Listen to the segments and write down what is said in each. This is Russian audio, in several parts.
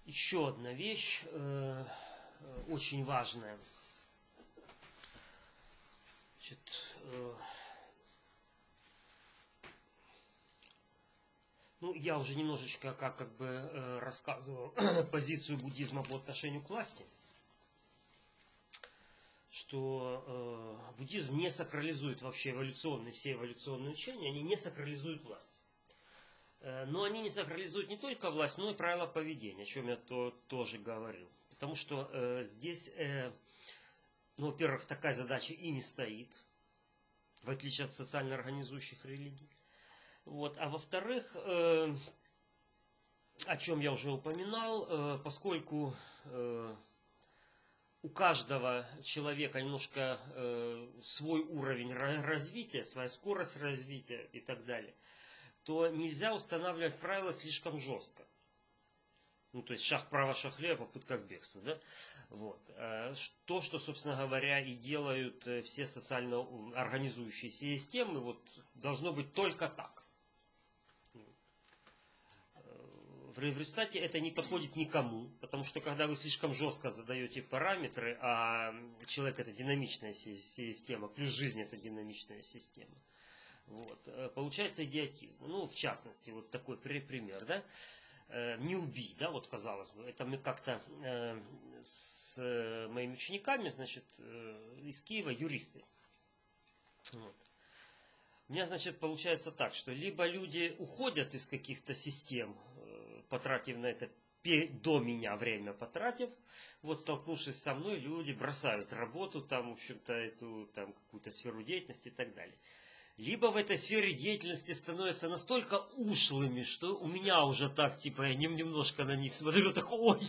еще одна вещь, очень важная. Значит, ну, я уже немножечко как бы рассказывал позицию буддизма по отношению к власти, что буддизм не сакрализует вообще все эволюционные учения, они не сакрализуют власть. Но они не сакрализуют не только власть, но и правила поведения, о чем я тоже говорил. Потому что здесь, ну, во-первых, такая задача и не стоит, в отличие от социально организующих религий. Вот. А во-вторых, о чем я уже упоминал, поскольку у каждого человека немножко свой уровень развития, своя скорость развития и так далее, то нельзя устанавливать правила слишком жестко. Ну, то есть шаг вправо, шаг влево, попытка к бегству. Да? Вот. То, что, собственно говоря, и делают все социально организующиеся системы, вот, должно быть только так. В результате это не подходит никому, потому что когда вы слишком жестко задаете параметры, а человек это динамичная система, плюс жизнь это динамичная система, вот, получается идиотизм. Ну, в частности, вот такой пример, да? Не убий, да, вот казалось бы. Это мы как-то с моими учениками, значит, из Киева, юристы. Вот. У меня, значит, получается так, что либо люди уходят из каких-то систем, потратив на это до меня время потратив, вот столкнувшись со мной, люди бросают работу, там, в общем-то, эту, там, какую-то сферу деятельности и так далее. Либо в этой сфере деятельности становятся настолько ушлыми, что у меня уже так, типа, я немножко на них смотрю, так, ой,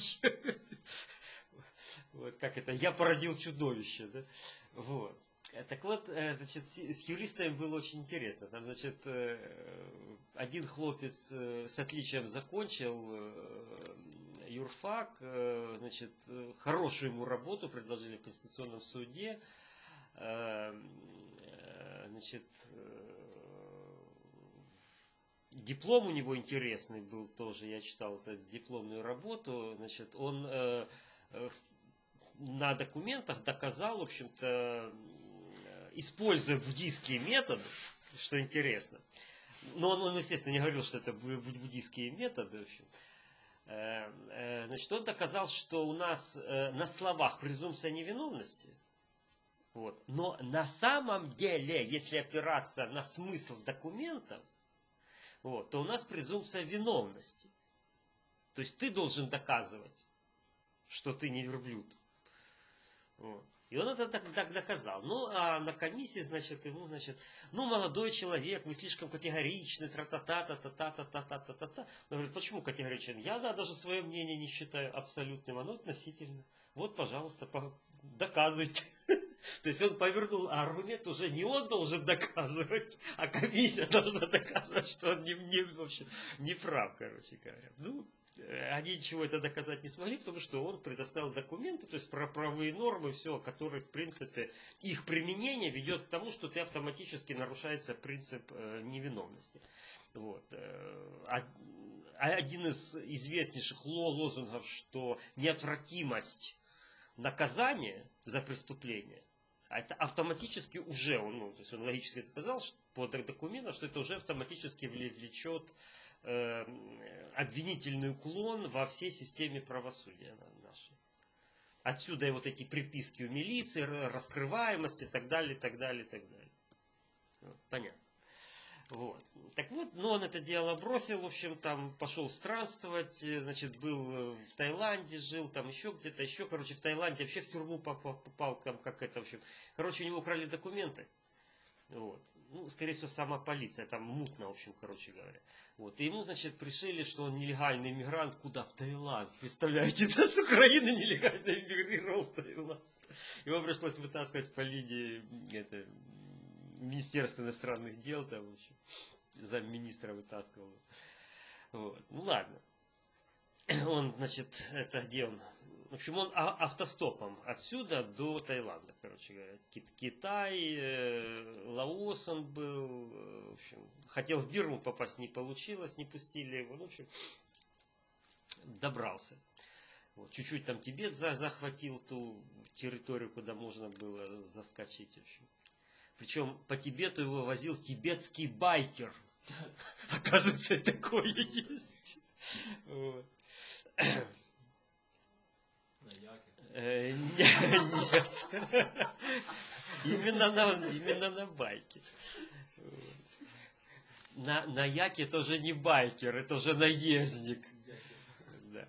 вот как это, я породил чудовище, да, вот. Так вот, значит, с юристами было очень интересно. Там, значит, один хлопец с отличием закончил юрфак, значит, хорошую ему работу предложили в Конституционном суде. Значит, диплом у него интересный был тоже, я читал эту дипломную работу. Значит, он на документах доказал, в общем-то, используя буддийские методы, что интересно. Но он, естественно, не говорил, что это буддийские методы. В общем. Значит, он доказал, что у нас на словах презумпция невиновности. Вот. Но на самом деле, если опираться на смысл документов, вот, то у нас презумпция виновности. То есть ты должен доказывать, что ты не верблюд. Вот. И он это так доказал. Ну, а на комиссии, значит, ему, значит, ну, молодой человек, вы слишком категоричны, тра-та-та-та-та-та-та-та-та-та-та. Он говорит, почему категоричен? Я, да, даже свое мнение не считаю абсолютным, оно относительно. Вот, пожалуйста, доказывайте. То есть он повернул, а аргумент уже не он должен доказывать, а комиссия должна доказывать, что он в общем, не прав, короче говоря. Ну, они ничего это доказать не смогли, потому что он предоставил документы, то есть про правовые нормы, все, которые, в принципе, их применение ведет к тому, что ты автоматически нарушается принцип невиновности. Вот. Один из известнейших лозунгов, что неотвратимость наказания за преступление, это автоматически уже, ну, то есть он логически сказал по документам, что это уже автоматически влечет обвинительный уклон во всей системе правосудия нашей. Отсюда и вот эти приписки у милиции, раскрываемость и так далее, и так далее, и так далее. Вот, понятно. Вот. Так вот, но он это дело бросил, в общем, там пошел странствовать, значит, был в Таиланде, жил там еще где-то, еще, короче, в Таиланде вообще в тюрьму попал, там как это, в общем. Короче, у него украли документы. Вот. Ну, скорее всего, сама полиция, там мутно, в общем, короче говоря. Вот. И ему, значит, пришили, что он нелегальный иммигрант, куда? В Таиланд. Представляете, да, с Украины нелегально иммигрировал в Таиланд. Его пришлось вытаскивать по линии Министерства иностранных дел, там, в общем, замминистра вытаскивал. Вот. Ну, ладно. Он, значит, это где он? В общем, он автостопом отсюда до Таиланда, короче говоря. Китай, Лаос он был, в общем, хотел в Бирму попасть, не получилось, не пустили его, ну, в общем, добрался. Вот. Чуть-чуть там Тибет захватил ту территорию, куда можно было заскочить. В общем. Причем по Тибету его возил тибетский байкер. Оказывается, такое есть. Вот. Нет. Именно на байке. На яке это уже не байкер, это уже наездник. Да.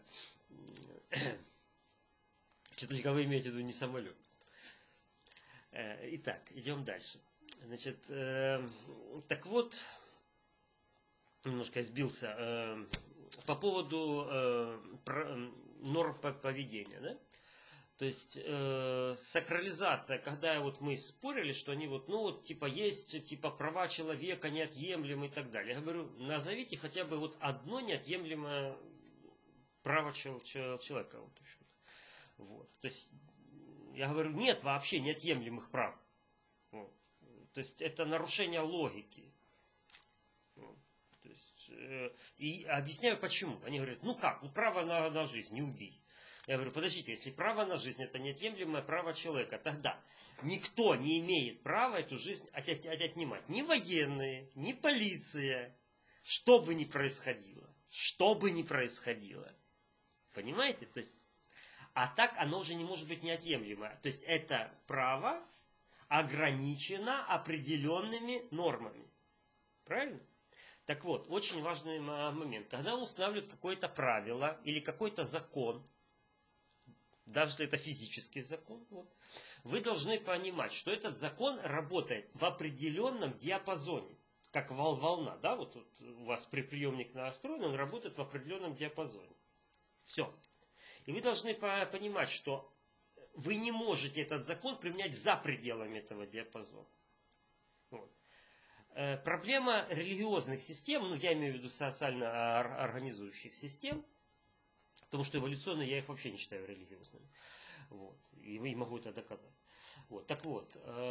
Если только вы имеете в виду не самолет. Итак, идем дальше. Значит, так вот, немножко сбился. По поводу норм поведения, да? То есть сакрализация, когда вот мы спорили, что они вот, ну вот типа есть типа права человека неотъемлемы и так далее. Я говорю, назовите хотя бы вот одно неотъемлемое право человека. Вот. То есть я говорю, нет вообще неотъемлемых прав. Вот. То есть это нарушение логики. Вот. То есть, и объясняю почему. Они говорят, ну как, ну право на жизнь, не убей. Я говорю, подождите, если право на жизнь это неотъемлемое право человека, тогда никто не имеет права эту жизнь отнимать. Ни военные, ни полиция. Что бы ни происходило. Что бы ни происходило. Понимаете? То есть, а так оно уже не может быть неотъемлемое. То есть это право ограничено определенными нормами. Правильно? Так вот, очень важный момент. Когда устанавливают какое-то правило или какой-то закон, даже если это физический закон, вот, вы должны понимать, что этот закон работает в определенном диапазоне. Как волна, да, вот у вас приемник настроен, он работает в определенном диапазоне. Все. И вы должны понимать, что вы не можете этот закон применять за пределами этого диапазона. Вот. Проблема религиозных систем, ну я имею в виду социально организующих систем, потому что эволюционно я их вообще не считаю религиозными. Вот. И могу это доказать. Вот. Так вот,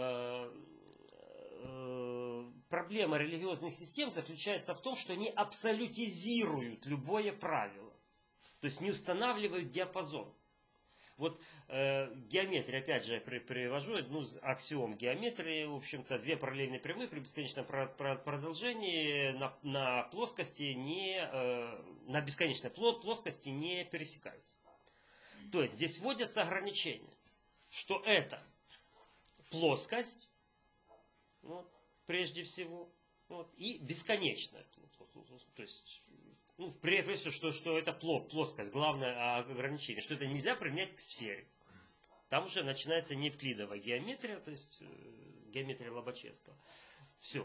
проблема религиозных систем заключается в том, что они абсолютизируют любое правило. То есть не устанавливают диапазон. Вот геометрия, опять же, привожу одну из аксиом геометрии. В общем-то, две параллельные прямые при бесконечном продолжении на плоскости на бесконечной плоскости не пересекаются. То есть здесь вводятся ограничения, что это плоскость, вот, прежде всего, вот, и бесконечная. То есть ну, прежде всего, что это плоскость, главное ограничение, что это нельзя применять к сфере. Там уже начинается неевклидовая геометрия, то есть геометрия Лобачевского. Все.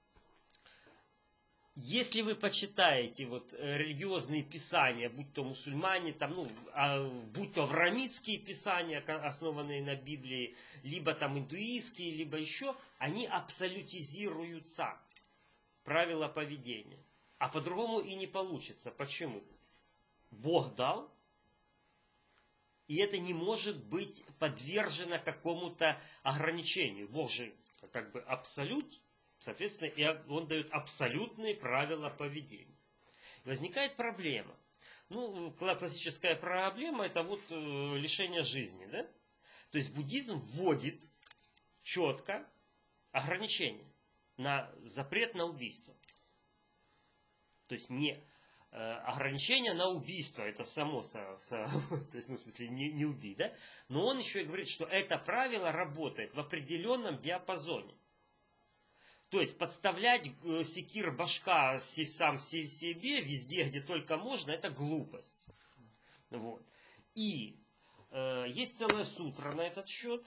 Если вы почитаете вот религиозные писания, будь то мусульмане, там, ну, будь то авраамитские писания, основанные на Библии, либо там индуистские, либо еще, они абсолютизируются. Правила поведения. А по-другому и не получится. Почему? Бог дал, и это не может быть подвержено какому-то ограничению. Бог же как бы абсолют, соответственно, и он дает абсолютные правила поведения. Возникает проблема. Ну, классическая проблема это вот лишение жизни, да? То есть буддизм вводит четко ограничения на запрет на убийство. То есть не ограничение на убийство, это само, то есть, ну, в смысле, не убий, да? Но он еще и говорит, что это правило работает в определенном диапазоне. То есть подставлять секир башка сам себе везде, где только можно, это глупость. Вот. И есть целая сутра на этот счет,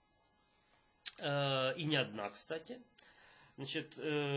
и не одна, кстати. Значит,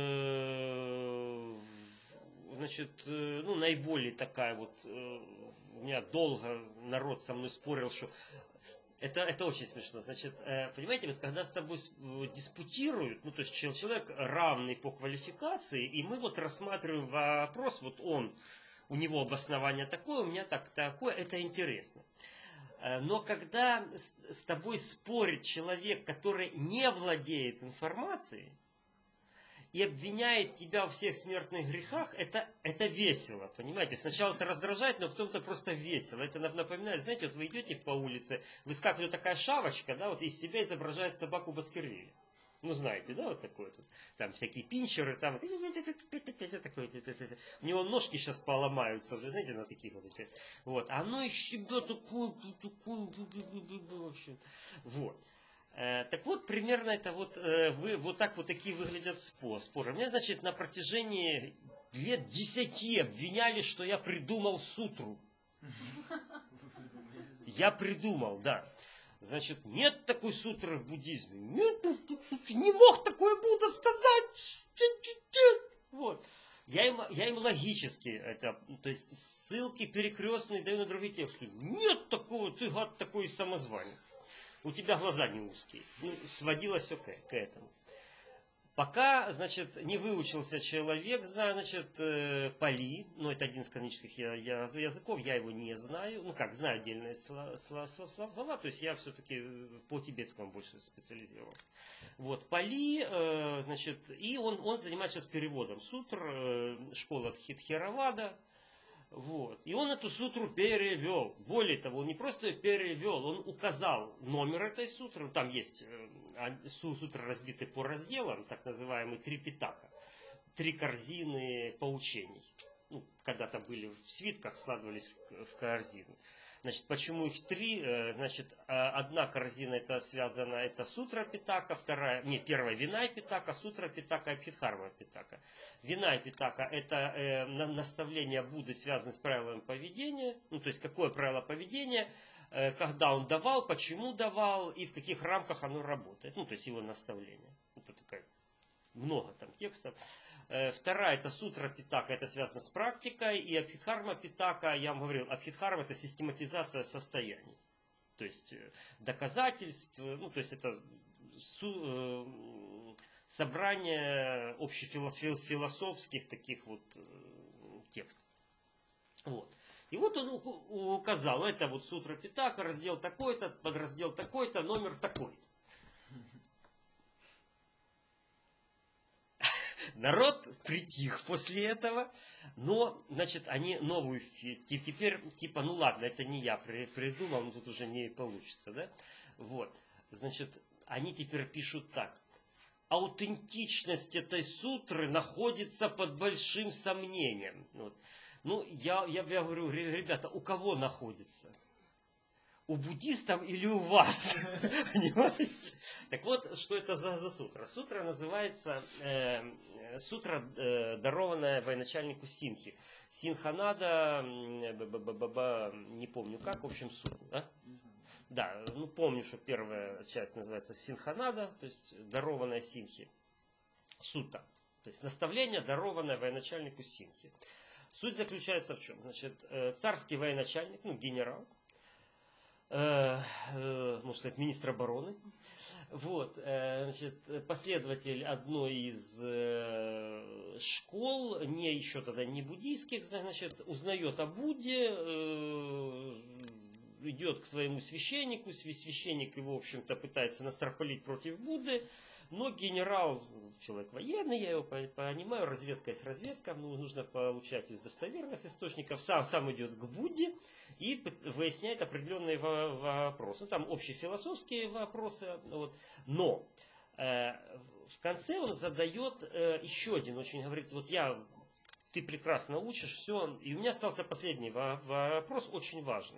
ну, наиболее такая вот, у меня долго народ со мной спорил, что это очень смешно. Значит, понимаете, вот когда с тобой диспутируют, ну, то есть человек равный по квалификации, и мы вот рассматриваем вопрос, вот у него обоснование такое, у меня такое, это интересно. Но когда с тобой спорит человек, который не владеет информацией, и обвиняет тебя во всех смертных грехах, это весело, понимаете? Сначала это раздражает, но потом это просто весело. Это напоминает, знаете, вот вы идете по улице, выскакивает такая шавочка, да, вот из себя изображает собаку Баскервилля. Ну, знаете, да, вот такой вот. Там всякие пинчеры, там такой, у него ножки сейчас поломаются, вы знаете, на таких вот эти. Вот, а оно из себя такое, в общем, вот. Так вот, примерно это вот, вот так вот такие выглядят споры. Мне, значит, на протяжении лет 10 обвиняли, что я придумал сутру. Я придумал, да. Значит, нет такой сутры в буддизме. Нет, не мог такое Будда сказать. Вот. Я им логически, это, то есть ссылки перекрестные даю на другие тексты. Нет такого, ты гад такой самозванец. У тебя глаза не узкие. Ну, сводилось все к этому. Пока, значит, не выучился человек, знаю, значит, Пали, ну, это один из канонических языков, я его не знаю, ну, как, знаю отдельные слова, то есть я все-таки по тибетскому больше специализировался. Вот, Пали, значит, и он занимается сейчас переводом сутр, школа Тхеравада. Вот. И он эту сутру перевел. Более того, он не просто ее перевел, он указал номер этой сутры. Там есть сутры разбиты по разделам, так называемые 3 питака. 3 корзины поучений. Ну, когда-то были в свитках, складывались в корзину. Значит, почему их 3? Значит, одна корзина это связана, это сутра питака, первая Винай питака, сутра питака и Абхидхарма питака. Винай питака это наставление Будды, связанное с правилами поведения. Ну, то есть, какое правило поведения, когда он давал, почему давал и в каких рамках оно работает. Ну, то есть, его наставление. Это такая, много там текстов. Вторая это сутра питака, это связано с практикой. И Абхидхарма питака, я вам говорил, Абхидхарма это систематизация состояний. То есть доказательств, ну то есть это собрание общефилософских таких вот текстов. Вот. И вот он указал, это вот сутра питака, раздел такой-то, подраздел такой-то, номер такой-то. Народ притих после этого, но, значит, они новую, теперь, типа, ну ладно, это не я придумал, но тут уже не получится, да? Вот, значит, они теперь пишут так. Аутентичность этой сутры находится под большим сомнением. Вот. Ну, я говорю, ребята, у кого находится? У буддистов или у вас? Понимаете? Так вот, что это за сутра? Сутра называется сутра, дарованная военачальнику Синхи. Синханада, не помню как, в общем, суть. А? Да, ну помню, что первая часть называется Синханада, то есть дарованная Синхи. Сута, то есть наставление, дарованное военачальнику Синхи. Суть заключается в чем? Значит, царский военачальник, ну генерал, можно сказать, министр обороны. Вот, значит, последователь одной из школ, не еще тогда не буддийских, значит, узнает о Будде, идет к своему священнику, священник его, в общем-то, пытается настропалить против Будды, но генерал, человек военный, я его понимаю, разведка есть разведка, нужно получать из достоверных источников, сам идет к Будде и выясняет определенные вопросы. Ну, там общефилософские вопросы, вот. Но в конце он задает еще один, очень говорит, вот ты прекрасно учишь, все, и у меня остался последний вопрос, очень важный.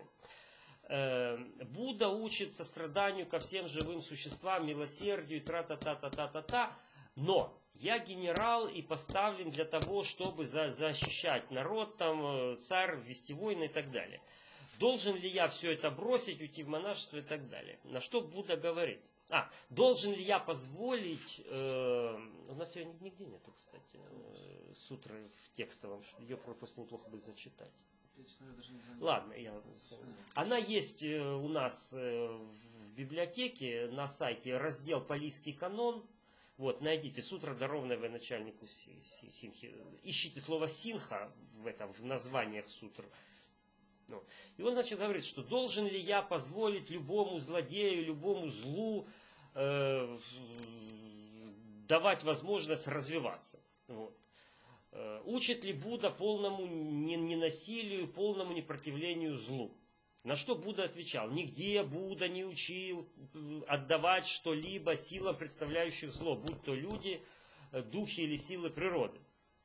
Будда учит состраданию ко всем живым существам, милосердию, тра-та-та-та-та-та-та. Но я генерал и поставлен для того, чтобы защищать народ, там, царь, вести войны и так далее. Должен ли я все это бросить, уйти в монашество и так далее? На что Будда говорит? Должен ли я позволить... у нас ее нигде нету, кстати, сутры в текстовом. Ее просто неплохо бы зачитать. Ладно, она есть у нас в библиотеке на сайте, раздел «Палийский канон». Вот, найдите сутра, дарованная военачальнику Синхи. Ищите слово «синха» в названиях сутр. И он, значит, говорит, что должен ли я позволить любому злодею, любому злу давать возможность развиваться. Вот. Учит ли Будда полному ненасилию, полному непротивлению злу? На что Будда отвечал: нигде Будда не учил отдавать что-либо силам, представляющих зло, будь то люди, духи или силы природы.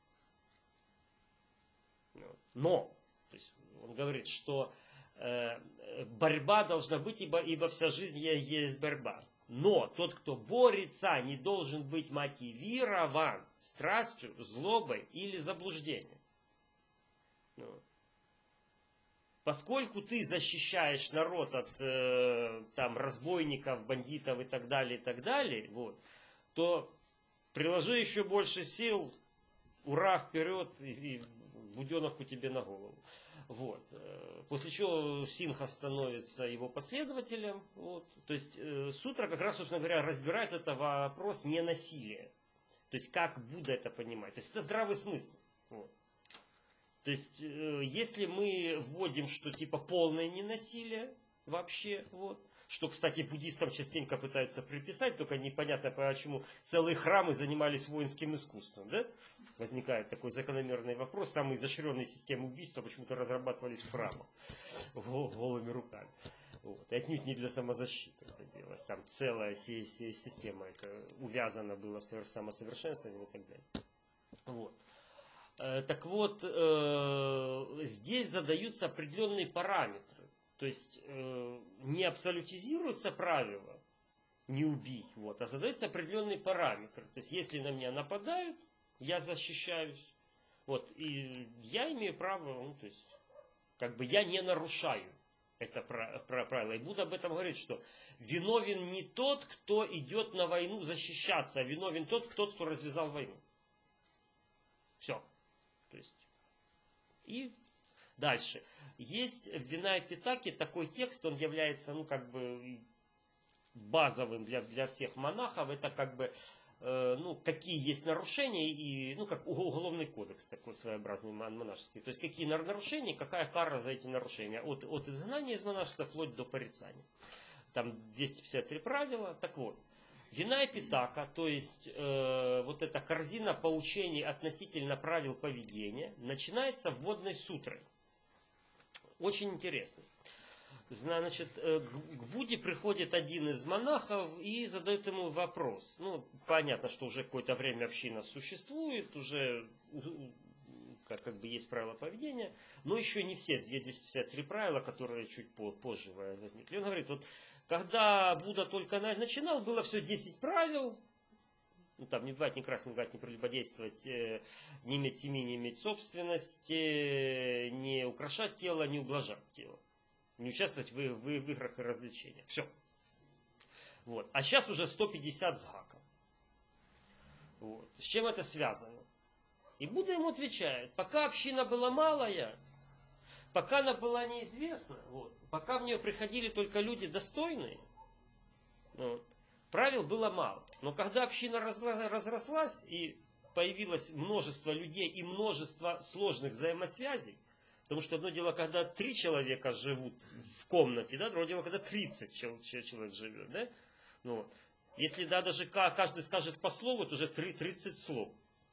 Но, то есть он говорит, что борьба должна быть, ибо вся жизнь есть борьба. Но тот, кто борется, не должен быть мотивирован страстью, злобой или заблуждением. Поскольку ты защищаешь народ от там, разбойников, бандитов и так далее, вот, то приложи еще больше сил, ура, вперед, и буденовку тебе на голову. Вот. После чего Сингха становится его последователем. Вот. То есть сутра как раз, собственно говоря, разбирает этот вопрос ненасилия. То есть как Будда это понимает. То есть это здравый смысл. Вот. То есть если мы вводим, что типа полное ненасилие вообще, вот, что, кстати, буддистам частенько пытаются приписать, только непонятно почему целые храмы занимались воинским искусством, да? Возникает такой закономерный вопрос. Самые изощренные системы убийства почему-то разрабатывались в храмах голыми руками. Вот. И отнюдь не для самозащиты это делалось. Там целая система это увязана была с самосовершенствованием и так далее. Вот. Так вот, здесь задаются определенные параметры. То есть не абсолютизируются правила «не убий», вот, а задаются определенные параметры. То есть если на меня нападают, я защищаюсь. Вот, и я имею право, ну, то есть, как бы я не нарушаю это правило. И Будда об этом говорит, что виновен не тот, кто идет на войну защищаться, а виновен тот, кто развязал войну. Все. То есть, и дальше. Есть в Виная Питаке такой текст, он является, ну, как бы базовым для всех монахов. Это как бы, ну, какие есть нарушения, и, ну, как уголовный кодекс такой своеобразный монашеский. То есть, какие нарушения, какая кара за эти нарушения. От изгнания из монашества вплоть до порицания. Там 253 правила. Так вот. Виная Питака, то есть вот эта корзина поучений относительно правил поведения, начинается вводной сутрой. Очень интересно. Значит, к Будде приходит один из монахов и задает ему вопрос. Ну, понятно, что уже какое-то время община существует, уже как бы есть правила поведения, но еще не все 253 правила, которые чуть позже возникли. Он говорит, вот когда Будда только начинал, было все 10 правил. Ну, там не бывает, не красть, не лгать, не прелюбодействовать, не иметь семьи, не иметь собственности, не украшать тело, не ублажать тело. Не участвовать в играх и развлечениях. Все. Вот. А сейчас уже 150 с гаком. Вот. С чем это связано? И Будда ему отвечает, пока община была малая, пока она была неизвестна, вот, пока в нее приходили только люди достойные, вот, правил было мало. Но когда община разрослась и появилось множество людей и множество сложных взаимосвязей, потому что одно дело, когда 3 человека живут в комнате, да, другое дело, когда 30 человек живет. Да? Ну, вот. Если да, даже каждый скажет по слову, то уже 30 слов.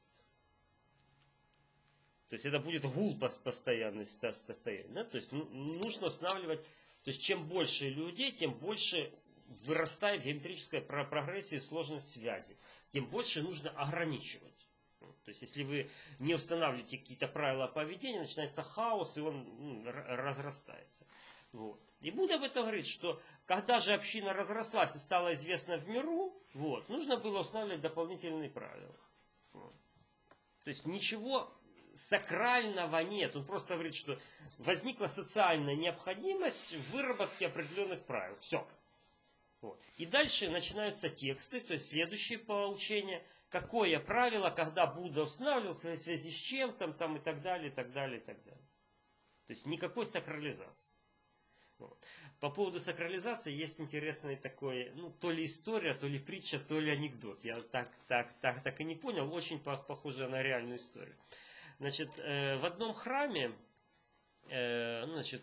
То есть это будет гул постоянный состояние. Да? То есть нужно устанавливать, то есть чем больше людей, тем больше вырастает геометрическая прогрессия и сложность связи. Тем больше нужно ограничивать. То есть если вы не устанавливаете какие-то правила поведения, начинается хаос, и он разрастается. Вот. И Будда об этом говорит, что когда же община разрослась и стала известна в миру, вот, нужно было устанавливать дополнительные правила. Вот. То есть ничего сакрального нет. Он просто говорит, что возникла социальная необходимость в выработке определенных правил. Все. Вот. И дальше начинаются тексты, то есть следующие поучения. Какое правило, когда Будда устанавливал в связи с чем там и так далее, и так далее, и так далее. То есть никакой сакрализации. Вот. По поводу сакрализации есть интересный такой, ну, то ли история, то ли притча, то ли анекдот. Я так и не понял. Очень похоже на реальную историю. Значит, в одном храме, значит,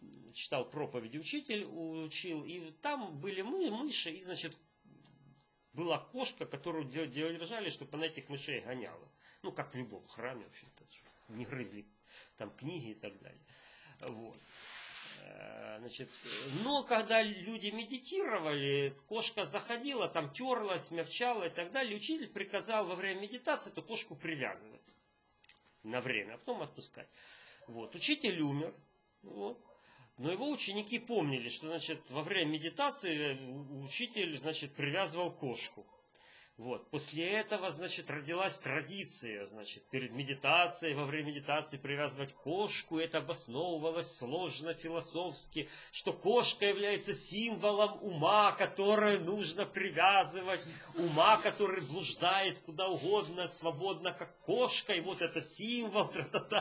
читал проповеди учитель, учил, и там были мыши, и, значит, была кошка, которую держали, чтобы она этих мышей гоняла. Ну, как в любом храме, в общем-то, не грызли там книги и так далее. Вот. Значит, но когда люди медитировали, кошка заходила, там терлась, мявчала и так далее, учитель приказал во время медитации эту кошку привязывать на время, а потом отпускать. Вот. Учитель умер, вот. Но его ученики помнили, что, значит, во время медитации учитель, значит, привязывал кошку. Вот. После этого, значит, родилась традиция, значит, перед медитацией, во время медитации привязывать кошку. Это обосновывалось сложно философски, что кошка является символом ума, которое нужно привязывать, ума, который блуждает куда угодно, свободно, как кошка, и вот это символ.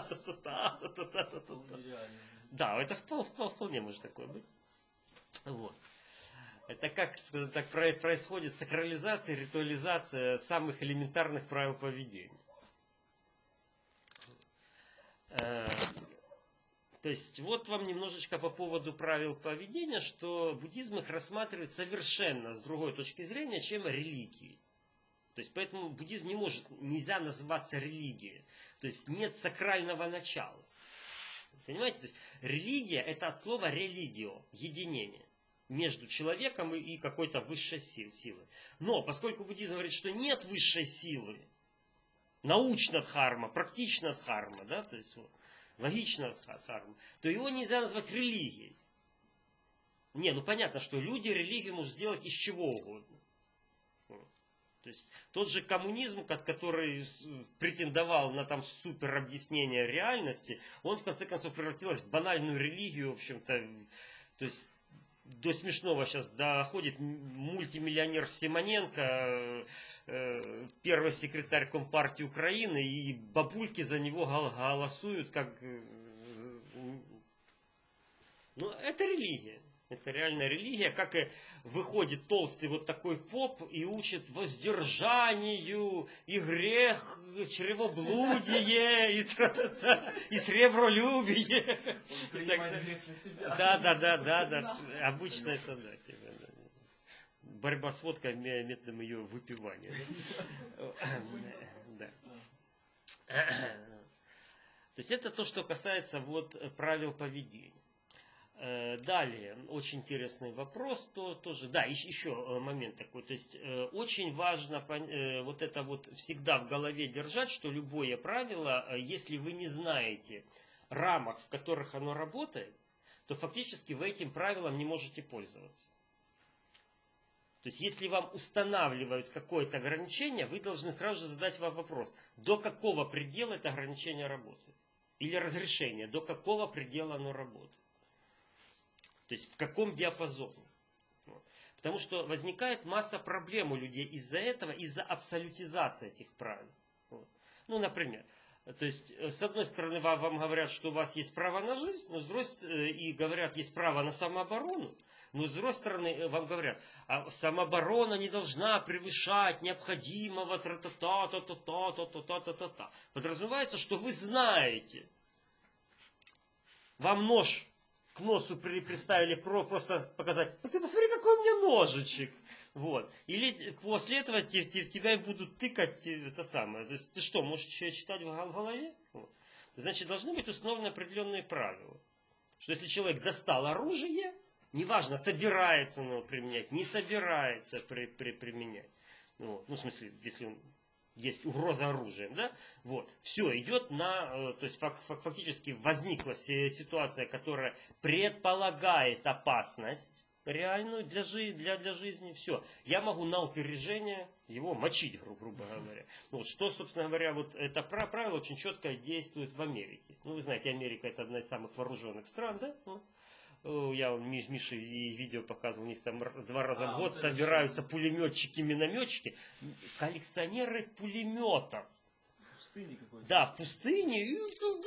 Да, это вполне может такое быть. Вот. Это как, скажем так, происходит сакрализация, ритуализация самых элементарных правил поведения. То есть, вот вам немножечко по поводу правил поведения, что буддизм их рассматривает совершенно с другой точки зрения, чем религии. То есть, поэтому буддизм нельзя называться религией. То есть, нет сакрального начала. Понимаете? То есть, религия это от слова религио, единение между человеком и какой-то высшей силой. Но поскольку буддизм говорит, что нет высшей силы, научна дхарма, практична дхарма, да, то есть вот, логична дхарма, то его нельзя назвать религией. Не, ну понятно, что люди религию могут сделать из чего угодно. То есть тот же коммунизм, который претендовал на там супер объяснение реальности, он в конце концов превратился в банальную религию, в общем-то, то есть до смешного сейчас доходит мультимиллионер Симоненко, первый секретарь Компартии Украины, и бабульки за него голосуют, как... Ну, это религия. Это реальная религия, как и выходит толстый вот такой поп и учит воздержанию, и грех, чревоблудие, и сребролюбие. Он принимает грех на себя. Да. Обычно это, да. Борьба с водкой методом ее выпивания. Да. То есть это то, что касается вот правил поведения. Далее, очень интересный вопрос, тоже, да, еще момент такой, то есть очень важно вот это вот всегда в голове держать, что любое правило, если вы не знаете рамок, в которых оно работает, то фактически вы этим правилом не можете пользоваться. То есть если вам устанавливают какое-то ограничение, вы должны сразу же задать вам вопрос, до какого предела это ограничение работает, или разрешение, до какого предела оно работает. То есть в каком диапазоне. Вот. Потому что возникает масса проблем у людей из-за этого, из-за абсолютизации этих правил. Вот. Ну, например, то есть с одной стороны вам говорят, что у вас есть право на жизнь, но с другой стороны, и говорят, есть право на самооборону, но с другой стороны вам говорят, а самооборона не должна превышать необходимого та-та-та-та-та-та-та-та-та-та. Подразумевается, что вы знаете, вам нож к носу приставили просто показать, ты посмотри, какой у меня ножичек. Вот. Или после этого тебя будут тыкать это самое. То есть ты что, можешь читать в голове? Вот. Значит, должны быть установлены определенные правила. Что если человек достал оружие, неважно, собирается он его применять, не собирается применять. Вот. Ну, в смысле, если он есть угроза оружием, да, вот, все, идет на, то есть фактически возникла ситуация, которая предполагает опасность реальную для жизни, все, я могу на опережение его мочить, грубо говоря. Вот, что, собственно говоря, вот это правило очень четко действует в Америке. Ну, вы знаете, Америка это одна из самых вооруженных стран, да, я Мише и видео показывал, у них там 2 раза в год собираются пулеметчики, минометчики, коллекционеры пулеметов. В пустыне какой-то. Да, в пустыне.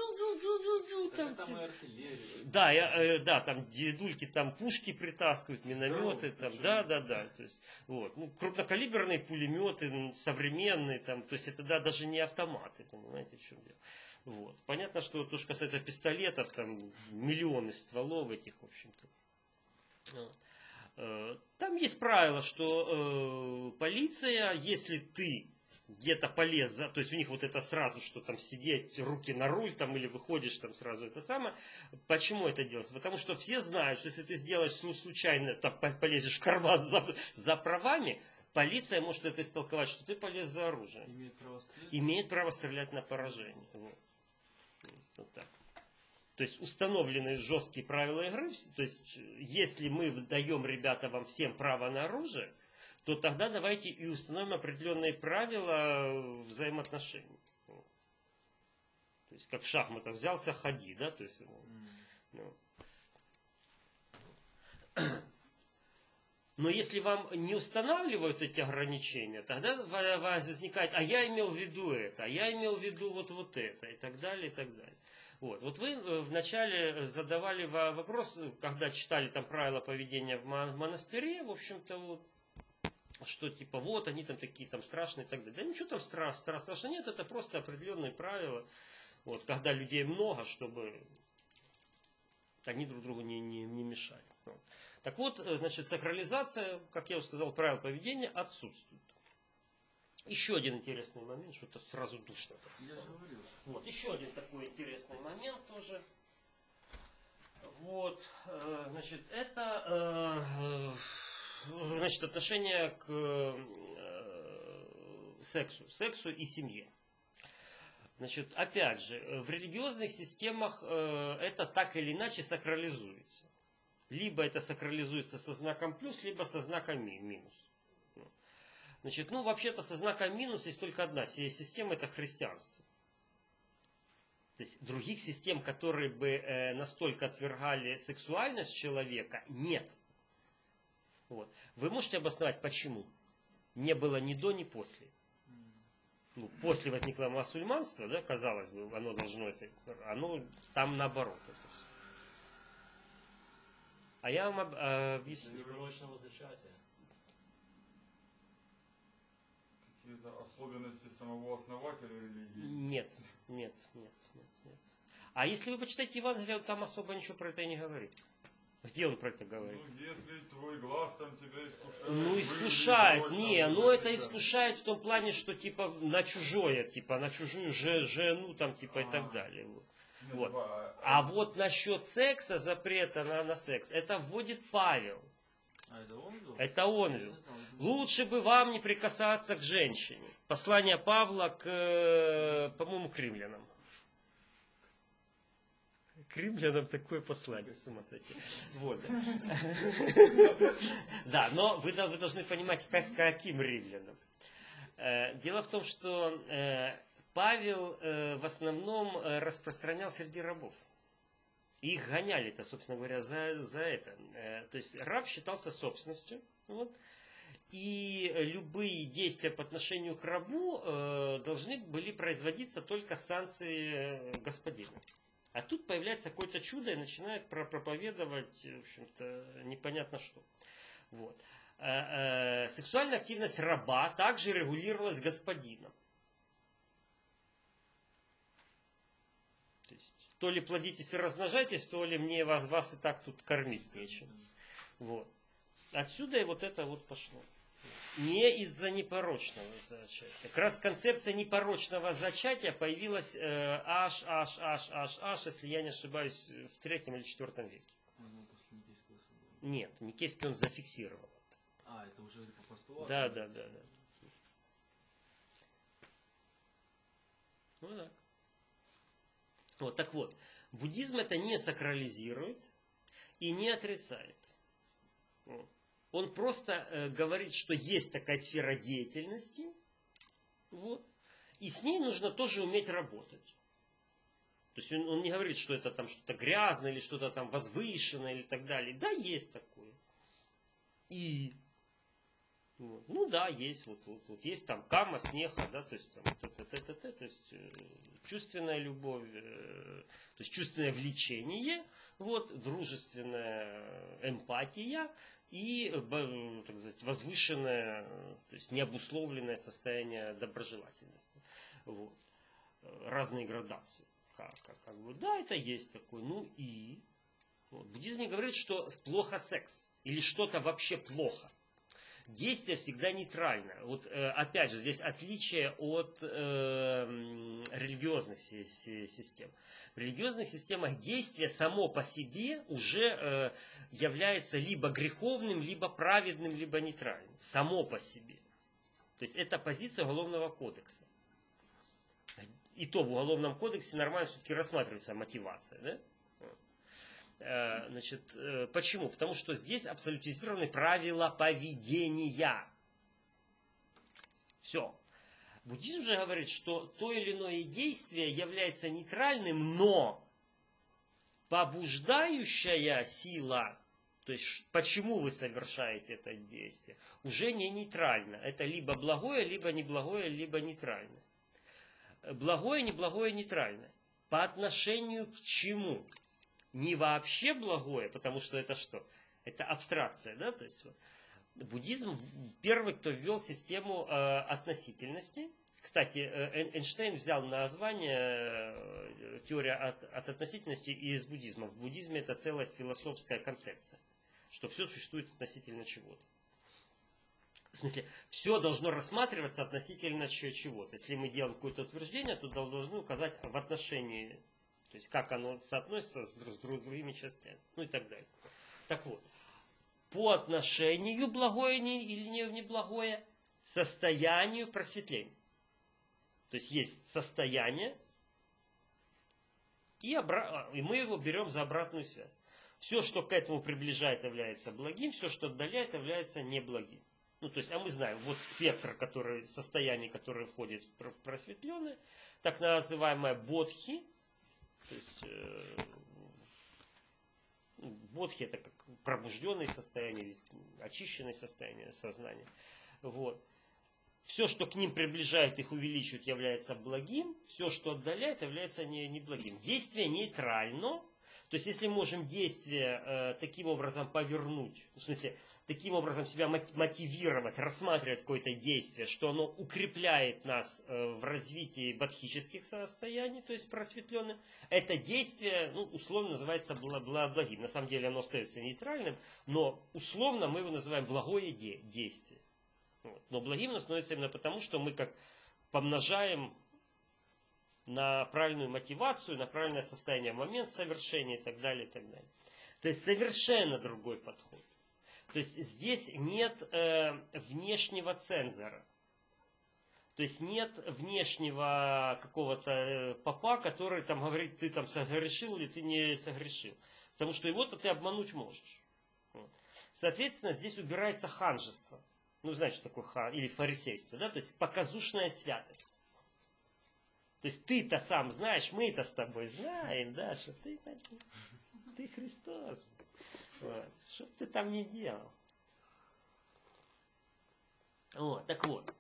Да, там дедульки там пушки притаскивают, минометы, там, да. То есть, вот, ну, крупнокалиберные пулеметы, современные, там, то есть это даже не автоматы, понимаете, в чем дело. Вот. Понятно, что то, что касается пистолетов, там миллионы стволов этих, в общем-то. Вот. Там есть правило, что полиция, если ты где-то полез, то есть у них вот это сразу, что там сидеть, руки на руль, там, или выходишь там сразу это самое. Почему это делается? Потому что все знают, что если ты сделаешь случайно, там, полезешь в карман за правами, полиция может это истолковать, что ты полез за оружием. Имеет право стрелять на поражение. Вот так. То есть установлены жесткие правила игры. То есть если мы даем, ребята, вам всем право на оружие, то тогда давайте и установим определенные правила взаимоотношений. То есть как в шахматах взялся, ходи, да? То есть, Но если вам не устанавливают эти ограничения, тогда возникает, а я имел в виду это, а я имел в виду вот это, и так далее, и так далее. Вот вы вначале задавали вопрос, когда читали там правила поведения в монастыре, в общем-то, вот, что типа вот они там такие там страшные и так далее. Да ничего там страшного нет, это просто определенные правила. Вот, когда людей много, чтобы они друг другу не мешали. Вот. Так вот, значит, сакрализация, как я уже сказал, правил поведения отсутствует. Еще один интересный момент, что-то сразу душно. Вот, еще один такой интересный момент тоже. Вот, значит, это значит, отношение к сексу и семье. Значит, опять же, в религиозных системах это так или иначе сакрализуется. Либо это сакрализуется со знаком плюс, либо со знаком минус. Значит, вообще-то со знаком минус есть только одна система, это христианство. То есть других систем, которые бы настолько отвергали сексуальность человека, нет. Вот. Вы можете обосновать, почему? Не было ни до, ни после. После возникло мусульманство, да, казалось бы, оно должно это, оно там наоборот это все. А я вам объясню. Непорочного зачатия. Какие-то особенности самого основателя религии? Нет. А если вы почитаете Евангелие, он там особо ничего про это и не говорит. Где он про это говорит? Если твой глаз там тебя искушает. Это искушает в том плане, что типа на чужое, типа на чужую жену там типа и так далее. Вот. А вот насчет секса, запрета на секс, это вводит Павел. А это он вел? Это он вел. Лучше бы вам не прикасаться к женщине. Послание Павла к, по-моему, к римлянам. К римлянам такое послание, с ума сойти. Вот. Да, но вы должны понимать, каким римлянам. Дело в том, что Павел в основном распространял среди рабов. И их гоняли-то, собственно говоря, за это. То есть раб считался собственностью. Вот, и любые действия по отношению к рабу должны были производиться только с санкции господина. А тут появляется какое-то чудо и начинает проповедовать, в общем-то, непонятно что. Вот. Сексуальная активность раба также регулировалась господином. То есть, то ли плодитесь и размножайтесь, то ли мне вас и так тут кормить нечем. Вот. Отсюда и вот это вот пошло. Не из-за непорочного зачатия. Как раз концепция непорочного зачатия появилась аж, если я не ошибаюсь, в 3 или 4 веке. Нет, Никейский он зафиксировал. Это уже по постулату? Да. Ну так. Вот так вот. Буддизм это не сакрализирует и не отрицает. Он просто говорит, что есть такая сфера деятельности, вот, и с ней нужно тоже уметь работать. То есть он не говорит, что это там что-то грязное или что-то там возвышенное или так далее. Да, есть такое. И вот. Ну да, есть вот есть там кама, смеха, да, то есть там то есть чувственная любовь, то есть чувственное влечение, вот, дружественная эмпатия и, так сказать, возвышенное, то есть необусловленное состояние доброжелательности. Вот. Разные градации. Как бы, да, это есть такое. Ну и Вот. Буддизм не говорит, что плохо секс или что-то вообще плохо. Действие всегда нейтрально. Вот опять же, здесь отличие от религиозных систем. В религиозных системах действие само по себе уже является либо греховным, либо праведным, либо нейтральным. Само по себе. То есть это позиция Уголовного кодекса. И то в Уголовном кодексе нормально все-таки рассматривается мотивация. Да? Значит, почему? Потому что здесь абсолютизированы правила поведения. Все. Буддизм же говорит, что то или иное действие является нейтральным, но побуждающая сила, то есть почему вы совершаете это действие, уже не нейтрально. Это либо благое, либо неблагое, либо нейтральное. Благое, неблагое, нейтральное. По отношению к чему? Не вообще благое, потому что это что? Это абстракция, да? То есть вот, буддизм первый, кто ввел систему относительности. Кстати, Эйнштейн взял название теория от относительности из буддизма. В буддизме это целая философская концепция, что все существует относительно чего-то. В смысле, все должно рассматриваться относительно чего-то. Если мы делаем какое-то утверждение, то должны указать в отношении. То есть, как оно соотносится с другими частями. Ну и так далее. Так вот. По отношению благое или неблагое состоянию просветления. То есть, есть состояние, и мы его берем за обратную связь. Все, что к этому приближает, является благим, все, что отдаляет, является неблагим. Ну, то есть, а мы знаем, вот спектр, состояние, которое входит в просветленное, так называемое бодхи. То есть бодхи это как пробужденное состояние, очищенное состояние сознания. Вот. Все, что к ним приближает, их увеличивает, является благим. Все, что отдаляет, является неблагим. Действие нейтрально. То есть, если можем действие таким образом повернуть, в смысле, таким образом себя мотивировать, рассматривать какое-то действие, что оно укрепляет нас в развитии бодхических состояний, то есть просветленным, это действие, ну, условно называется благим. На самом деле оно остается нейтральным, но условно мы его называем благое действие. Вот. Но благим оно становится именно потому, что мы как помножаем на правильную мотивацию, на правильное состояние в момент совершения и так далее, и так далее. То есть совершенно другой подход. То есть здесь нет внешнего цензора. То есть нет внешнего какого-то попа, который там говорит, ты там согрешил или ты не согрешил. Потому что его-то ты обмануть можешь. Вот. Соответственно, здесь убирается ханжество. Ну, знаете, что такое хан, или фарисейство, да? То есть показушная святость. То есть ты-то сам знаешь, мы-то с тобой знаем, да, что ты Христос. Вот. Что бы ты там не делал. Вот, так вот.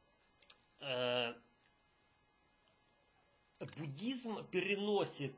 Буддизм переносит,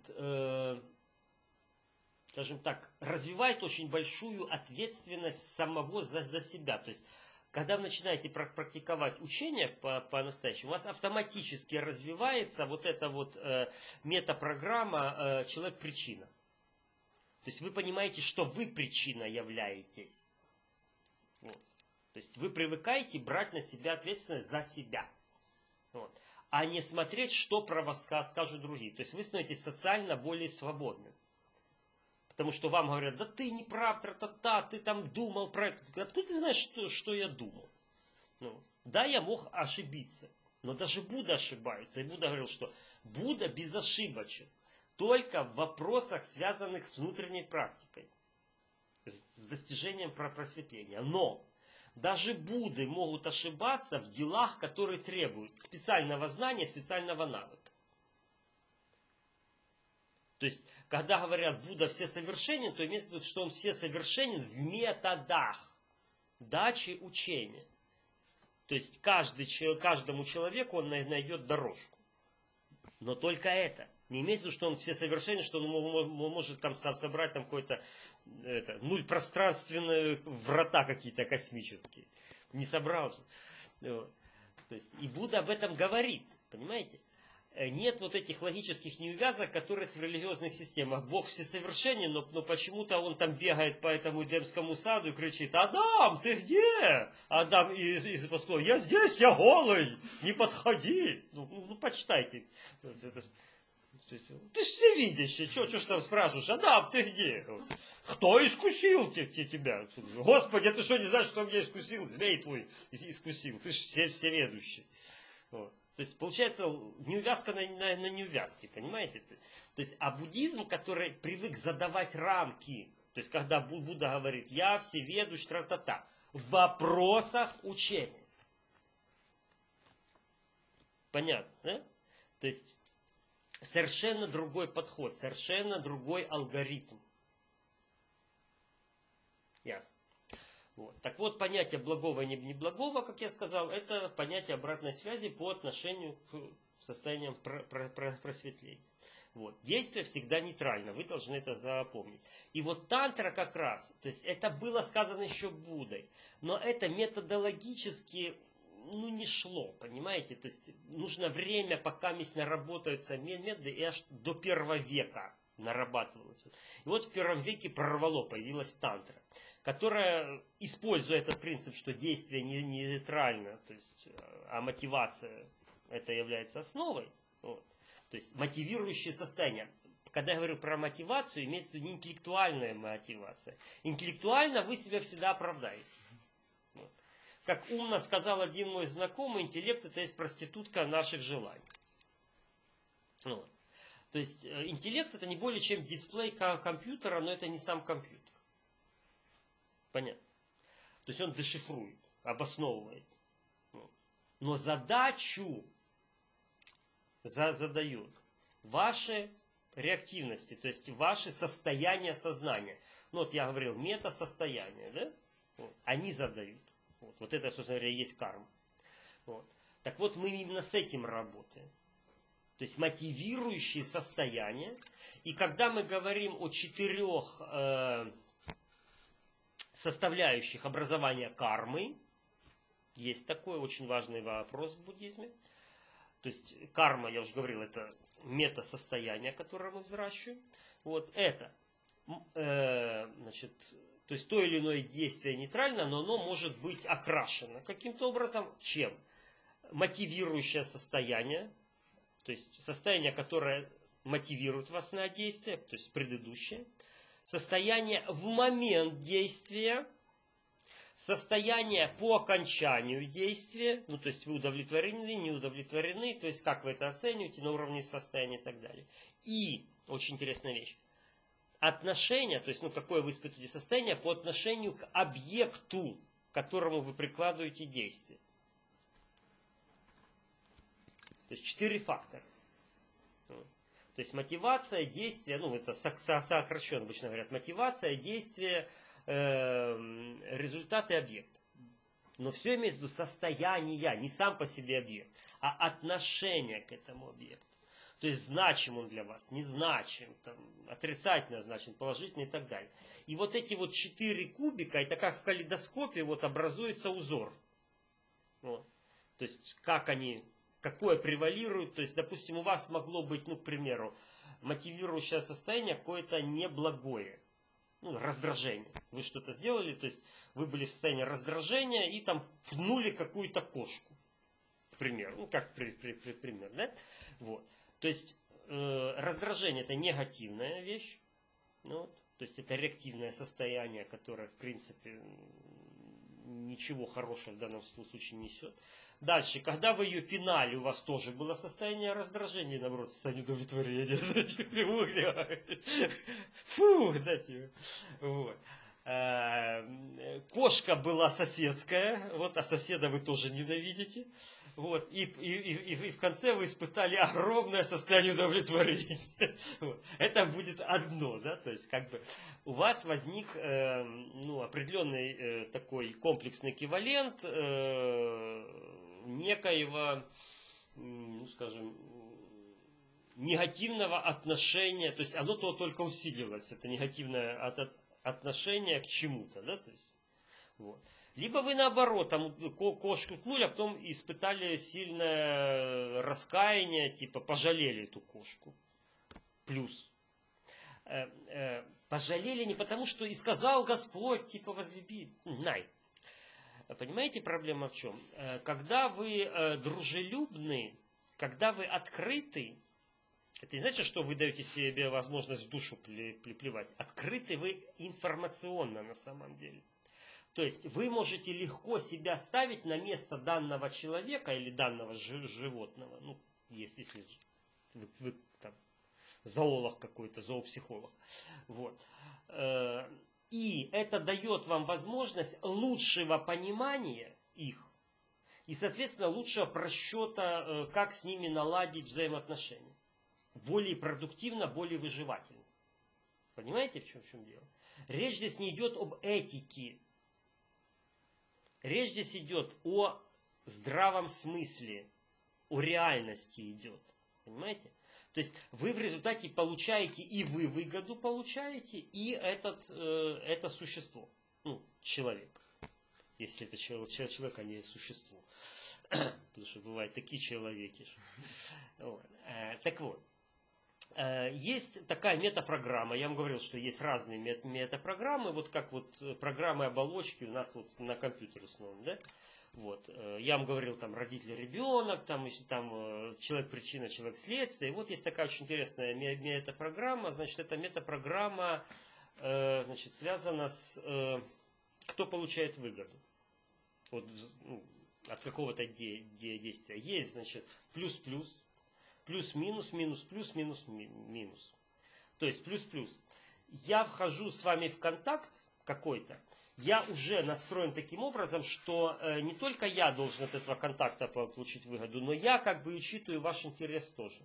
скажем так, развивает очень большую ответственность самого за себя. То есть, когда вы начинаете практиковать учение по-настоящему, у вас автоматически развивается вот эта вот метапрограмма «Человек-причина». То есть вы понимаете, что вы причина являетесь. Вот. То есть вы привыкаете брать на себя ответственность за себя. Вот. А не смотреть, что про вас скажут другие. То есть вы становитесь социально более свободным. Потому что вам говорят, да ты не прав, тра-та-та, ты там думал про это. Откуда ты знаешь, что я думал? Ну, да, я мог ошибиться. Но даже Будда ошибается. И Будда говорил, что Будда безошибочен. Только в вопросах, связанных с внутренней практикой. С достижением просветления. Но даже Будды могут ошибаться в делах, которые требуют специального знания, специального навыка. То есть, когда говорят, Будда всесовершенен, то имеется в виду, что он всесовершенен в методах дачи учения. То есть, каждому человеку он найдет дорожку. Но только это. Не имеется в виду, что он всесовершенен, что он может там собрать там какой-то пространственные врата какие-то космические. Не собрал же. То есть, и Будда об этом говорит. Понимаете? нет вот этих логических неувязок, которые в религиозных системах. Бог всесовершенен, но почему-то он там бегает по этому Эдемскому саду и кричит: «Адам, ты где?» Адам из Москвы: «Я здесь, я голый, не подходи». Ну почитайте. Ты же всевидящий, что ж там спрашиваешь? «Адам, ты где?» «Кто искусил тебя?» «Господи, ты что, не знаешь, кто меня искусил?» «Змей твой искусил, ты же всеведущий». Вот. То есть получается неувязка на неувязке, понимаете? То есть, а буддизм, который привык задавать рамки, то есть когда Будда говорит: «Я всеведущ, тра-та-та», в вопросах учения. Понятно, да? То есть совершенно другой подход, совершенно другой алгоритм. Ясно. Вот. Так вот, понятие благого и неблагого, как я сказал, это понятие обратной связи по отношению к состояниям просветления. Вот. Действие всегда нейтрально, вы должны это запомнить. И вот тантра как раз, то есть это было сказано еще Буддой, но это методологически не шло, понимаете? То есть нужно время, пока наработаются методы, и аж до 1 века нарабатывалось. И вот в 1 веке прорвало, появилась тантра, которая, используя этот принцип, что действие не нейтрально, то есть, а мотивация это является основой, вот, то есть мотивирующее состояние. Когда я говорю про мотивацию, имеется в виду не интеллектуальная мотивация. Интеллектуально вы себя всегда оправдаете. Вот. Как умно сказал один мой знакомый, интеллект это есть проститутка наших желаний. Вот. То есть интеллект это не более чем дисплей компьютера, но это не сам компьютер. Понятно. То есть он дешифрует, обосновывает. Но задачу задает ваши реактивности, то есть ваши состояния сознания. Ну вот я говорил, метасостояние, да? Вот. Они задают. Вот это, собственно говоря, и есть карма. Вот. Так вот, мы именно с этим работаем. То есть мотивирующие состояния. И когда мы говорим о 4 составляющих образования кармы, есть такой очень важный вопрос в буддизме. То есть карма, я уже говорил, это метасостояние, которое мы взращиваем. Вот это, значит, то есть то или иное действие нейтрально, но оно может быть окрашено каким-то образом. Чем? Мотивирующее состояние, то есть состояние, которое мотивирует вас на действие, то есть предыдущее. Состояние в момент действия, состояние по окончанию действия, ну то есть вы удовлетворены, не удовлетворены, то есть как вы это оцениваете на уровне состояния и так далее. И, очень интересная вещь, отношение, то есть какое вы испытываете состояние по отношению к объекту, к которому вы прикладываете действие. То есть 4 фактора. То есть мотивация, действие, это сокращенно обычно говорят, мотивация, действие, результат и объект. Но все имеется в виду состояние, не сам по себе объект, а отношение к этому объекту. То есть значим он для вас, незначим, отрицательно значим, положительно и так далее. И вот эти 4 кубика, это как в калейдоскопе образуется узор. Вот. То есть как они... Какое превалирует, то есть, допустим, у вас могло быть, к примеру, мотивирующее состояние какое-то неблагое, раздражение. Вы что-то сделали, то есть, вы были в состоянии раздражения и пнули какую-то кошку, к примеру, как пример, да? Вот. То есть, раздражение это негативная вещь, то есть, это реактивное состояние, которое, в принципе, ничего хорошего в данном случае не несет. Дальше, когда вы ее пинали, у вас тоже было состояние раздражения, наоборот, состояние удовлетворения. Фу, дайте. Вот. Кошка была соседская, а соседа вы тоже ненавидите. Вот. И в конце вы испытали огромное состояние удовлетворения. Вот. Это будет одно, да, то есть у вас возник определенный такой комплексный эквивалент некоего, скажем, негативного отношения, то есть оно только усилилось, это негативное отношение к чему-то, да, то есть. Вот. Либо вы наоборот, там кошку ткнули, а потом испытали сильное раскаяние, типа пожалели эту кошку. Плюс. Пожалели не потому, что и сказал Господь, типа возлюби. Най. Понимаете, проблема в чем? Когда вы дружелюбны, когда вы открыты, это не значит, что вы даете себе возможность в душу плевать. Открыты вы информационно на самом деле. То есть вы можете легко себя ставить на место данного человека или данного животного. Ну, если вы там, зоолог какой-то, зоопсихолог. Вот. И это дает вам возможность лучшего понимания их. И, соответственно, лучшего просчета, как с ними наладить взаимоотношения. Более продуктивно, более выживательно. Понимаете, в чем дело? Речь здесь не идет об этике. Речь здесь идет о здравом смысле, о реальности идет. Понимаете? То есть вы в результате получаете, и вы выгоду получаете, и это существо. Ну, человек. Если это человек, а не существо. Потому что бывают такие человеки. Так вот. Есть такая метапрограмма. Я вам говорил, что есть разные метапрограммы. Вот как вот программы оболочки у нас вот на компьютере установлены. Да? Вот. Я вам говорил, там родитель-ребенок, там человек-причина, человек-следствие. И вот есть такая очень интересная метапрограмма. Значит, эта метапрограмма связана с кто получает выгоду. Вот, от какого-то действия. Есть, значит, плюс-плюс. Плюс-минус, минус-плюс, минус-минус. То есть плюс-плюс. Я вхожу с вами в контакт какой-то, я уже настроен таким образом, что не только я должен от этого контакта получить выгоду, но я как бы учитываю ваш интерес тоже.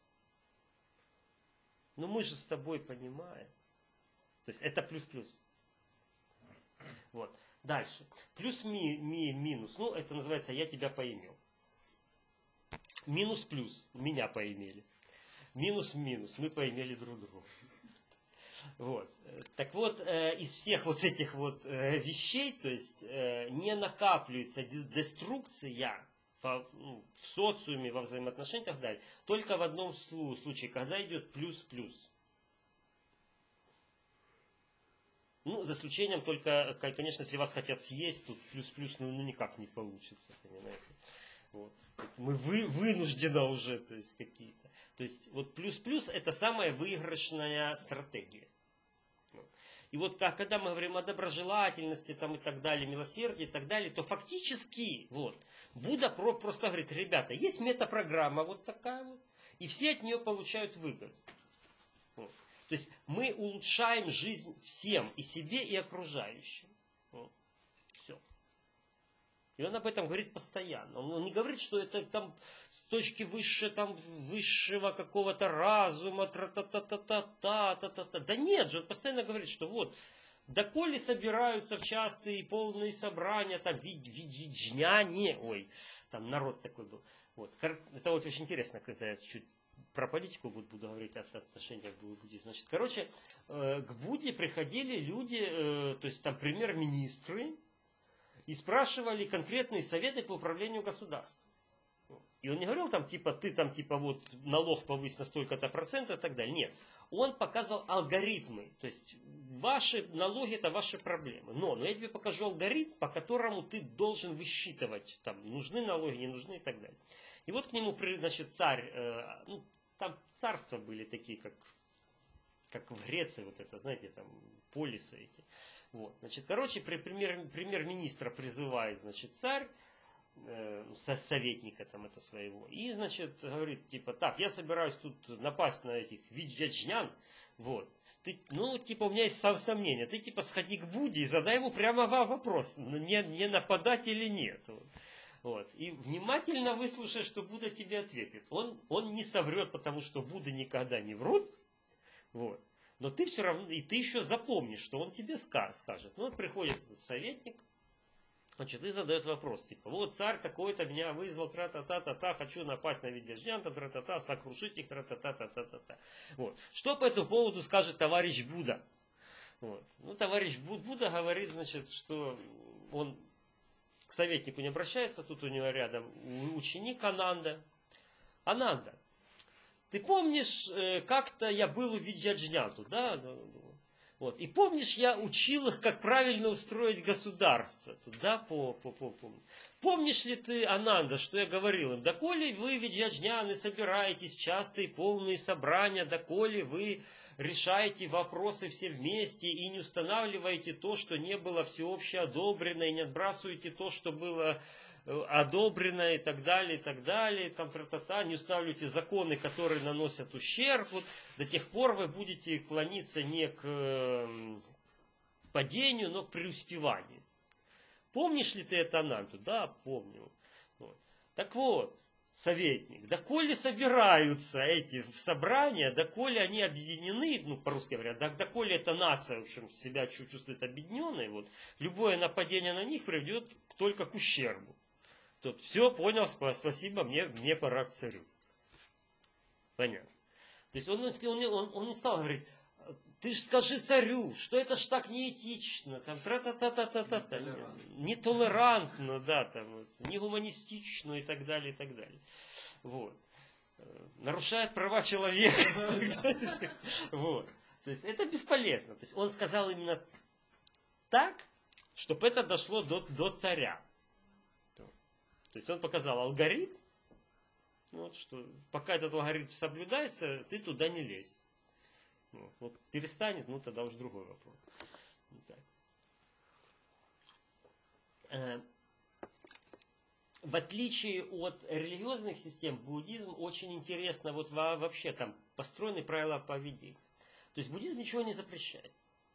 Но мы же с тобой понимаем. То есть это плюс-плюс. Вот. Дальше. Плюс-минус. Ну, это называется «я тебя поимел». Минус-плюс. Меня поимели. Минус-минус. Мы поимели друг друга. Вот. Так вот, из всех вот этих вот вещей, то есть не накапливается деструкция в социуме, во взаимоотношениях и так далее. Только в одном случае, когда идет плюс-плюс. Ну, за исключением только, конечно, если вас хотят съесть, тут плюс-плюс, ну никак не получится, понимаете. Вот. Мы вынуждены уже, то есть какие-то. То есть вот плюс-плюс это самая выигрышная стратегия. И вот когда мы говорим о доброжелательности там, и так далее, милосердии и так далее, то фактически вот, Будда просто говорит, ребята, есть метапрограмма вот такая вот, и все от нее получают выгоду. Вот. То есть мы улучшаем жизнь всем, и себе, и окружающим. Вот. Все. И он об этом говорит постоянно. Он не говорит, что это там с точки высшего какого-то разума, тра-та-та-та-та-та-та-та-та. Да нет же, он постоянно говорит, что вот, доколе собираются в частые полные собрания, там, виджняне, ой, там народ такой был. Вот. Это вот очень интересно, когда я чуть про политику буду говорить, от отношениях к буддизму. Значит, короче, к Будде приходили люди, то есть там премьер-министры, и спрашивали конкретные советы по управлению государством. И он не говорил там, типа, ты там, типа, вот налог повысь на столько-то процентов и так далее. Нет. Он показывал алгоритмы. То есть, ваши налоги это ваши проблемы. Но я тебе покажу алгоритм, по которому ты должен высчитывать, там, нужны налоги, не нужны и так далее. И вот к нему, значит, царь, там царства были такие, как в Греции, вот это, знаете, там, полисы эти. Вот. Значит, короче, премьер-министра призывает, значит, царь, советника там это своего, и, значит, говорит, типа, так, я собираюсь тут напасть на этих виджнян, вот. Ты, типа, у меня есть сомнения, ты, типа, сходи к Будде и задай ему прямо вопрос, не нападать или нет. Вот. И внимательно выслушай, что Будда тебе ответит. Он не соврет, потому что Будда никогда не врут. Вот. Но ты все равно, и ты еще запомнишь, что он тебе скажет. Вот приходит этот советник, значит, и задает вопрос, типа, вот царь такой-то меня вызвал, тра-та-та-та-та, хочу напасть на видяжнян, тра-та-та, сокрушить их, тра-та-та-та-та-та. Вот. Что по этому поводу скажет товарищ Будда? Вот. Товарищ Будда говорит, значит, что он к советнику не обращается, тут у него рядом ученик Ананда. Ананда, ты помнишь, как-то я был у Видьяджняту, да? Вот. И помнишь, я учил их, как правильно устроить государство. Да, помню. Помнишь ли ты, Ананда, что я говорил им? Доколе вы, видьяджняны, собираетесь в частые полные собрания, доколе вы решаете вопросы все вместе и не устанавливаете то, что не было всеобще одобрено, и не отбрасываете то, что было одобрено, и так далее, там, не устанавливаете законы, которые наносят ущерб, вот, до тех пор вы будете клониться не к падению, но к преуспеванию. Помнишь ли ты это, Ананту? Да, помню. Вот. Так вот, советник, доколе собираются эти собрания, доколе они объединены, ну, по-русски говоря, доколе эта нация, в общем, себя чувствует объединенной, вот, любое нападение на них приведет только к ущербу. Тут все понял, спасибо, мне пора к царю. Понятно. То есть он не стал говорить, ты ж скажи царю, что это ж так неэтично, там, нетолерантно, да, там, вот, не гуманистично и так далее, и так далее. Вот. Нарушает права человека. Вот. То есть это бесполезно. То есть он сказал именно так, чтобы это дошло до царя. То есть он показал алгоритм, вот, что пока этот алгоритм соблюдается, ты туда не лезь. Вот перестанет, ну тогда уже другой вопрос. В отличие от религиозных систем, буддизм очень интересно вот вообще там построены правила поведения. То есть буддизм ничего не запрещает.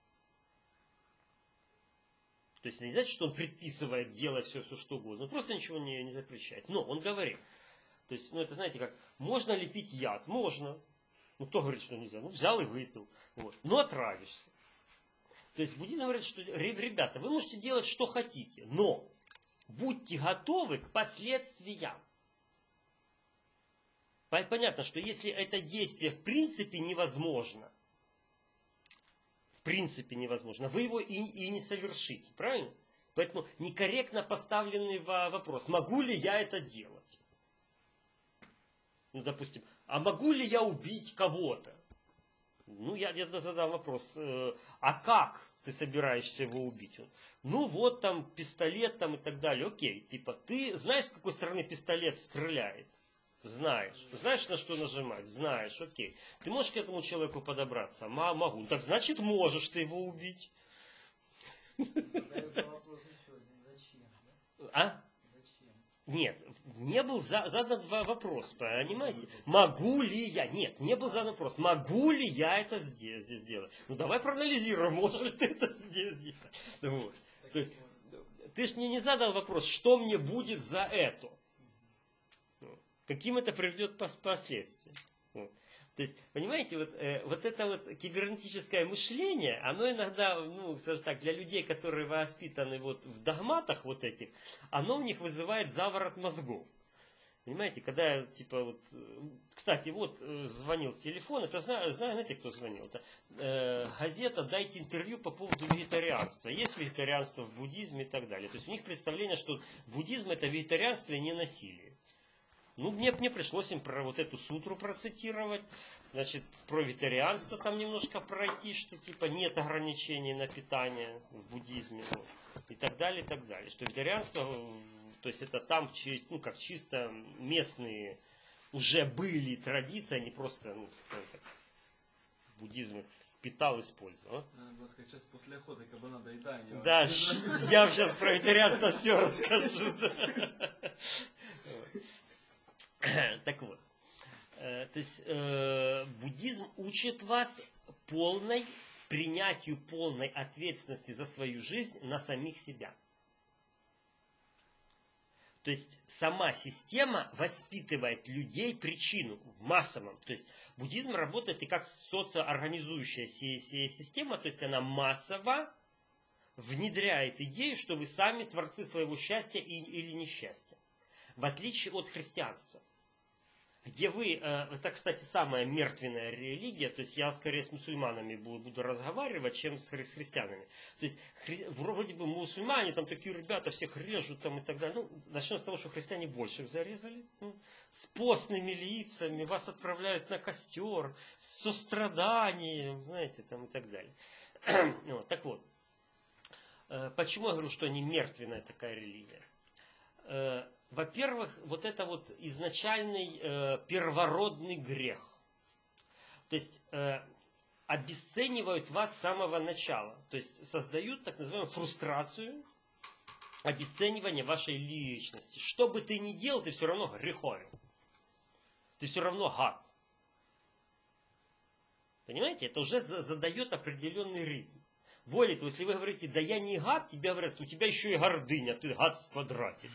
То есть не значит, что он предписывает делать все, что угодно. Он просто ничего не запрещает. Но он говорит. То есть, ну это знаете как, можно ли пить яд? Можно. Ну кто говорит, что нельзя? Ну взял и выпил. Вот. Но отравишься. То есть буддизм говорит, что ребята, вы можете делать что хотите, но будьте готовы к последствиям. Понятно, что если это действие в принципе невозможно, вы его и не совершите, правильно? Поэтому некорректно поставленный вопрос, могу ли я это делать? Ну, допустим, а могу ли я убить кого-то? Ну, я где-то задам вопрос, а как ты собираешься его убить? Ну, вот там пистолет там и так далее. Окей, типа, ты знаешь, с какой стороны пистолет стреляет? Знаешь, на что нажимать? Знаешь, окей. Ты можешь к этому человеку подобраться? Могу. Так значит, можешь ты его убить. А? Нет, не был задан вопрос, понимаете? Могу ли я? Нет, не был задан вопрос. Могу ли я это здесь сделать? Ну, давай проанализируем, можешь ли ты это здесь сделать. Вот. То есть, ты ж мне не задал вопрос, что мне будет за это. Каким это приведет последствиям. Вот. То есть, понимаете, вот это вот кибернетическое мышление, оно иногда, ну, скажем так, для людей, которые воспитаны вот в догматах вот этих, оно у них вызывает заворот мозгов. Понимаете, когда, типа, вот, кстати, вот звонил телефон, это знаете, кто звонил? Это газета «Дайте интервью» по поводу вегетарианства. Есть вегетарианство в буддизме и так далее. То есть у них представление, что буддизм это вегетарианство и не насилие. Ну, мне пришлось им про вот эту сутру процитировать, значит, про вегетарианство там немножко пройти, что типа нет ограничений на питание в буддизме, вот, и так далее, и так далее. Что вегетарианство, то есть это там, ну, как чисто местные уже были традиции, они просто, ну, буддизм их впитал, использовал. Надо было сказать, сейчас после охоты кабана доедания. Да, я сейчас про вегетарианство все расскажу. Так вот, то есть буддизм учит вас принятию полной ответственности за свою жизнь на самих себя. То есть сама система воспитывает людей причину в массовом. То есть буддизм работает и как социоорганизующая система, то есть она массово внедряет идею, что вы сами творцы своего счастья или несчастья. В отличие от христианства. где вы, это, кстати, самая мертвенная религия, то есть я скорее с мусульманами буду разговаривать, чем с христианами. То есть вроде бы мусульмане, там такие ребята всех режут там и так далее. Ну, начнем с того, что христиане больше их зарезали. С постными лицами, вас отправляют на костер, с состраданием, знаете, там и так далее. Вот, так вот, почему я говорю, что они мертвенная такая религия? Во-первых, вот это вот изначальный первородный грех. То есть обесценивают вас с самого начала. То есть создают так называемую фрустрацию, обесценивание вашей личности. Что бы ты ни делал, ты все равно греховен. Ты все равно гад. Понимаете? Это уже задает определенный ритм. Более того, если вы говорите, да я не гад, тебе говорят, у тебя еще и гордыня, ты гад в квадрате.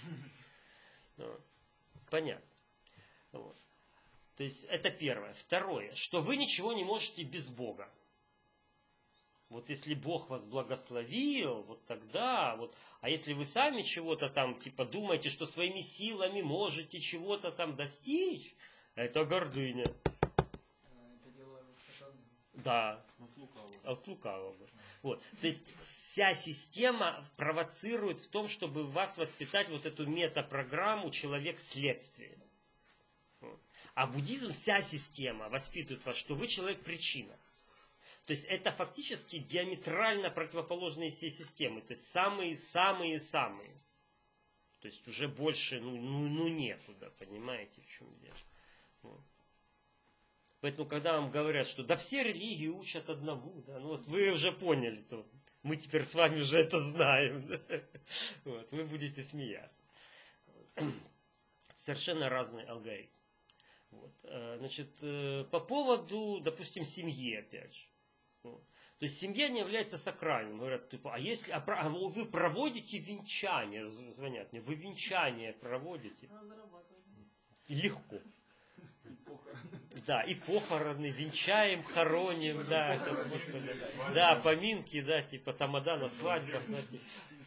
Понятно. Вот. То есть это первое. Второе, что вы ничего не можете без Бога. Вот если Бог вас благословил, вот тогда, вот, а если вы сами чего-то там, типа, думаете, что своими силами можете чего-то там достичь, это гордыня. Это дело сатаны. Да. От лукавого. Вот. То есть вся система провоцирует в том, чтобы в вас воспитать вот эту метапрограмму человек-следствие. А буддизм, вся система воспитывает вас, что вы человек-причина. То есть это фактически диаметрально противоположные все системы. То есть самые-самые-самые. То есть уже больше ну некуда, понимаете, в чем дело. Вот. Поэтому, когда вам говорят, что да все религии учат одному, да, ну вот вы уже поняли, то мы теперь с вами уже это знаем. Да? Вот, вы будете смеяться. Совершенно разный алгоритм. Вот. Значит, по поводу, допустим, семьи, опять же. Вот. То есть семья не является сакральным. Говорят, типа, а вы проводите венчание, звонят мне, вы венчание проводите? Легко. Да, и похороны, венчаем, хороним, да, это, да, поминки, да, типа тамада на свадьбах, да, типа.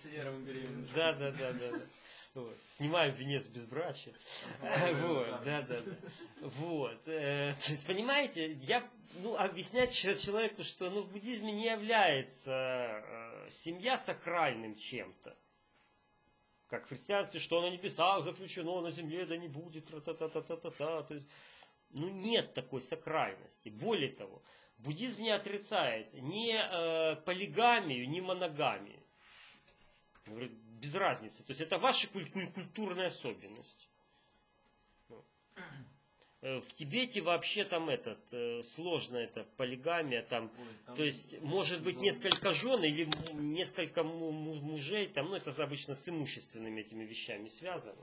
Да. Вот. Снимаем венец безбрачия. Вот, да. Вот. То есть, понимаете, я объяснять человеку, что в буддизме не является семья сакральным чем-то. Как в христианстве, что на небесах заключено, на земле да не будет, та-та-та-та-та-та. То есть, нет такой сакральности. Более того, буддизм не отрицает ни полигамию, ни моногамию. Говорит, без разницы. То есть это ваша культурная особенность. В Тибете вообще там сложно это полигамия, там, то есть может быть несколько жен или несколько мужей, там, это обычно с имущественными этими вещами связано.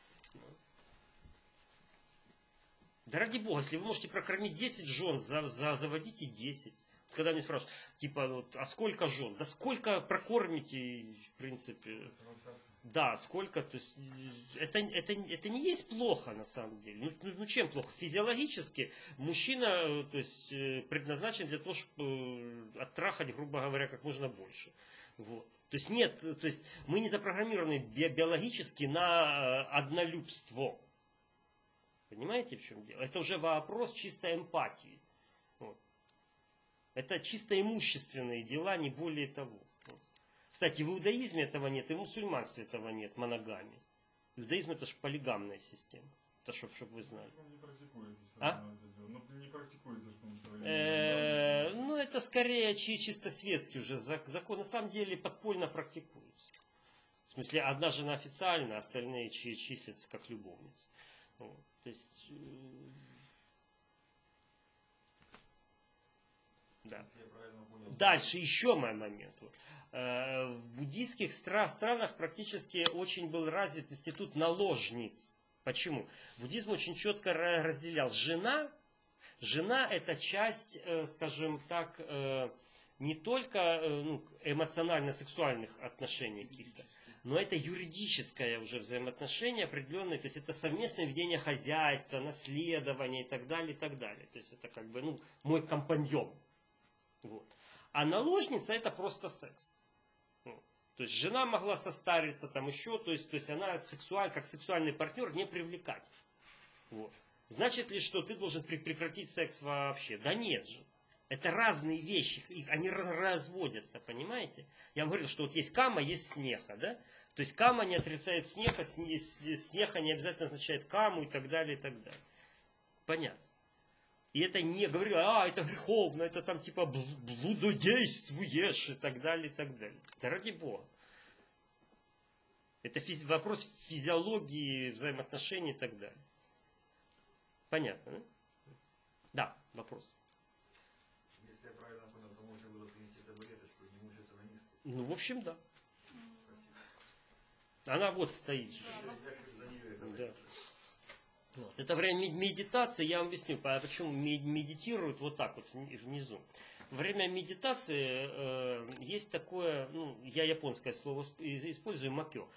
Да ради Бога, если вы можете прокормить 10 жен, заводите 10. Когда мне спрашивают, типа, а сколько жен? Да сколько прокормите, в принципе. Да, сколько, то есть, это не есть плохо на самом деле. Ну чем плохо? Физиологически мужчина, то есть, предназначен для того, чтобы оттрахать, грубо говоря, как можно больше. Вот. То есть нет, то есть мы не запрограммированы биологически на однолюбство. Понимаете, в чем дело? Это уже вопрос чистой эмпатии. Вот. Это чисто имущественные дела, не более того. Вот. Кстати, в иудаизме этого нет, и в мусульманстве этого нет, моногамии. Иудаизм это же полигамная система. Это чтобы вы знали. Не практикуется все а? равно это дело. Не практикуется, что мы современные. Это скорее чисто светский уже закон. На самом деле подпольно практикуется. В смысле, одна жена официально, остальные числятся как любовницы. Вот. То есть, да. Дальше еще мой момент. В буддийских странах практически очень был развит институт наложниц. Почему? Буддизм очень четко разделял. Жена это часть, скажем так, не только эмоционально-сексуальных отношений каких-то, но это юридическое уже взаимоотношение определенное, то есть это совместное ведение хозяйства, наследование и так далее, и так далее. То есть это как бы мой компаньон. Вот. А наложница это просто секс. То есть жена могла состариться там еще, то есть она как сексуальный партнер не привлекать. Вот. Значит ли, что ты должен прекратить секс вообще? Да нет же. Это разные вещи, они разводятся, понимаете? Я вам говорил, что вот есть кама, есть смеха, да? То есть кама не отрицает смеха, смеха не обязательно означает каму и так далее, и так далее. Понятно. И это не говорю, это греховно, это там типа блудодействуешь и так далее, и так далее. Да ради Бога. Это вопрос физиологии, взаимоотношений и так далее. Понятно, да? Да, вопрос. Если я правильно понял, то можно было принести табуреточку и не мучиться на низкую. Ну, в общем, да. Спасибо. Она вот стоит. Я за нее это Да. Вот. Это время медитации, я вам объясню, почему медитируют вот так вот внизу. Во время медитации есть такое, я японское слово использую, макё.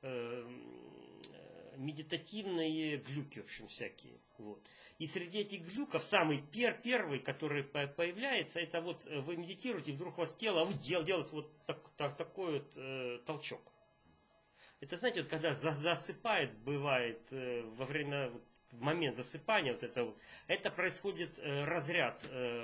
Медитативные глюки, в общем, всякие. Вот. И среди этих глюков самый первый, который появляется, это вот вы медитируете, и вдруг у вас тело делает вот такой вот толчок. Это, знаете, вот когда засыпает, бывает, во время, в момент засыпания, вот это происходит разряд,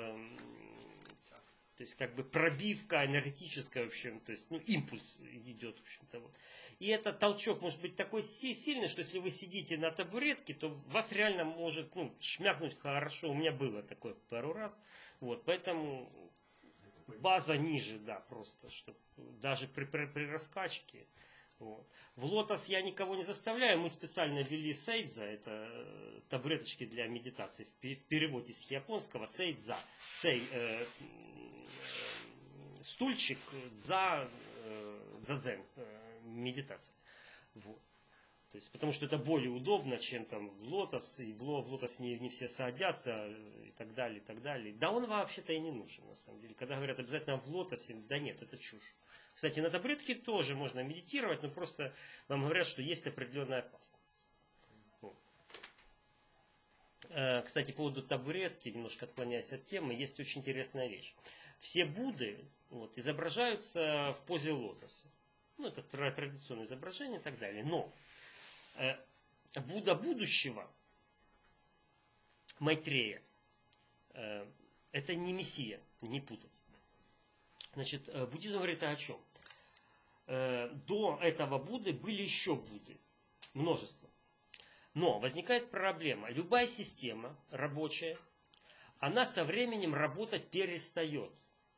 то есть как бы пробивка энергетическая, в общем, то есть импульс идет, в общем-то. Вот. И этот толчок может быть такой сильный, что если вы сидите на табуретке, то вас реально может шмякнуть хорошо. У меня было такое пару раз. Вот, поэтому база ниже, да, просто, чтобы даже при раскачке. Вот. В лотос я никого не заставляю, мы специально ввели сейдза, это табуреточки для медитации, в переводе с японского сейдза, стульчик, дзадзен, медитация. Вот. То есть, потому что это более удобно, чем там в лотос, и в лотос не все садятся, и так далее, и так далее. Да он вообще-то и не нужен, на самом деле. Когда говорят обязательно в лотосе, да нет, это чушь. Кстати, на табуретке тоже можно медитировать, но просто вам говорят, что есть определенная опасность. Вот. Кстати, по поводу табуретки, немножко отклоняясь от темы, есть очень интересная вещь. Все Будды изображаются в позе лотоса. Это традиционное изображение и так далее. Но Будда будущего, Майтрея, это не мессия, не путать. Значит, буддизм говорит о чем? До этого Будды были еще Будды. Множество. Но возникает проблема. Любая система рабочая, она со временем работать перестает.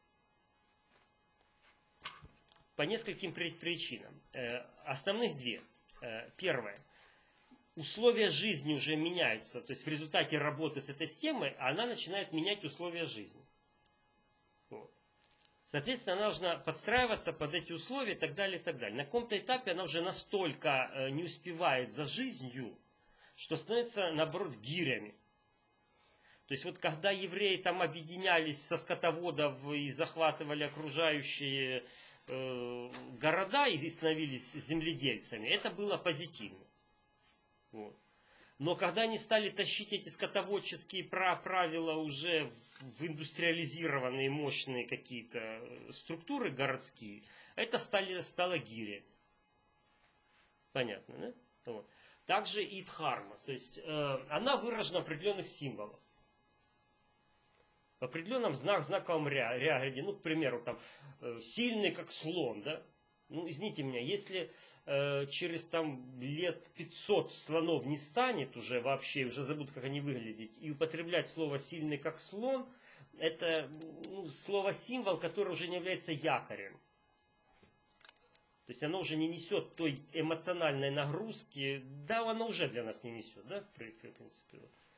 По нескольким причинам. Основных две. Первое. Условия жизни уже меняются. То есть в результате работы с этой системой она начинает менять условия жизни. Вот. Соответственно, она должна подстраиваться под эти условия и так далее, и так далее. На каком-то этапе она уже настолько не успевает за жизнью, что становится, наоборот, гирями. То есть вот когда евреи там объединялись со скотоводов и захватывали окружающие города и становились земледельцами, это было позитивно. Вот. Но когда они стали тащить эти скотоводческие правила уже в индустриализированные мощные какие-то структуры городские, это стало гиря. Понятно, да? Вот. Также и дхарма. То есть она выражена в определенных символах. В определенном знаковом ряде. К примеру, там, сильный как слон, да? Извините меня, если через лет 500 слонов не станет уже вообще, уже забудут, как они выглядят, и употреблять слово «сильный как слон», это слово-символ, которое уже не является якорем. То есть оно уже не несет той эмоциональной нагрузки, да, оно уже для нас не несет, да, в принципе.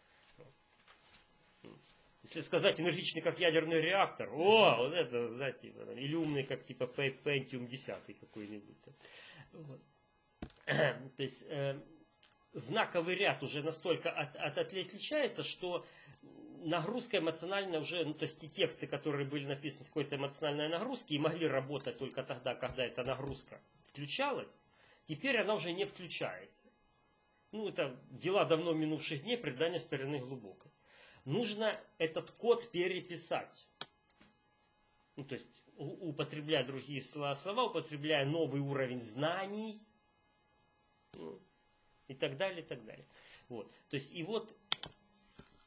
Если сказать энергичный как ядерный реактор, вот это, знаете, или умный как типа Pentium 10 какой-нибудь. Вот. То есть знаковый ряд уже настолько отличается, что нагрузка эмоциональная уже, то есть те тексты, которые были написаны с какой-то эмоциональной нагрузки и могли работать только тогда, когда эта нагрузка включалась, теперь она уже не включается. Это дела давно минувших дней, предание старины глубокой. Нужно этот код переписать. То есть, употребляя другие слова, употребляя новый уровень знаний, и так далее, и так далее. Вот. То есть, и вот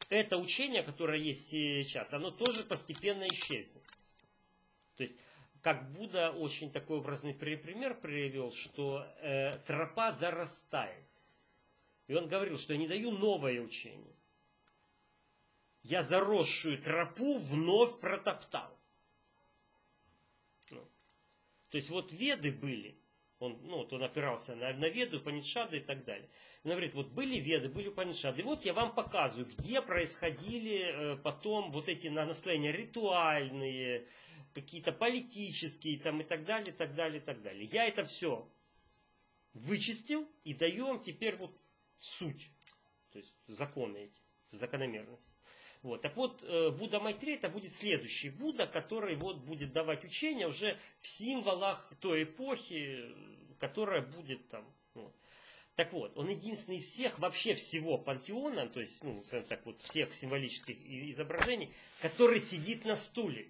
это учение, которое есть сейчас, оно тоже постепенно исчезнет. То есть, как Будда очень такой образный пример привел, что тропа зарастает. И он говорил, что я не даю новое учение. Я заросшую тропу вновь протоптал. Ну. То есть вот Веды были, он опирался на Веду, Упанишады и так далее. Он говорит, вот были Веды, были Упанишады. И вот я вам показываю, где происходили потом вот эти наслоения ритуальные, какие-то политические там, и так далее, и так далее, и так далее. Я это все вычистил и даю вам теперь вот суть, то есть законы эти, закономерности. Вот. Так вот, Будда Майтрей это будет следующий Будда, который вот будет давать учения уже в символах той эпохи, которая будет там. Вот. Так вот, он единственный из всех, вообще всего пантеона, то есть, скажем так, вот всех символических изображений, который сидит на стуле.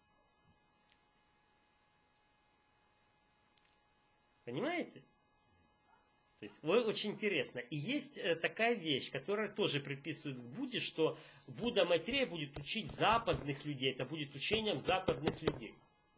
Понимаете? То есть, очень интересно. И есть такая вещь, которая тоже приписывают к Будде, что Будда Майтрея будет учить западных людей. Это будет учением западных людей.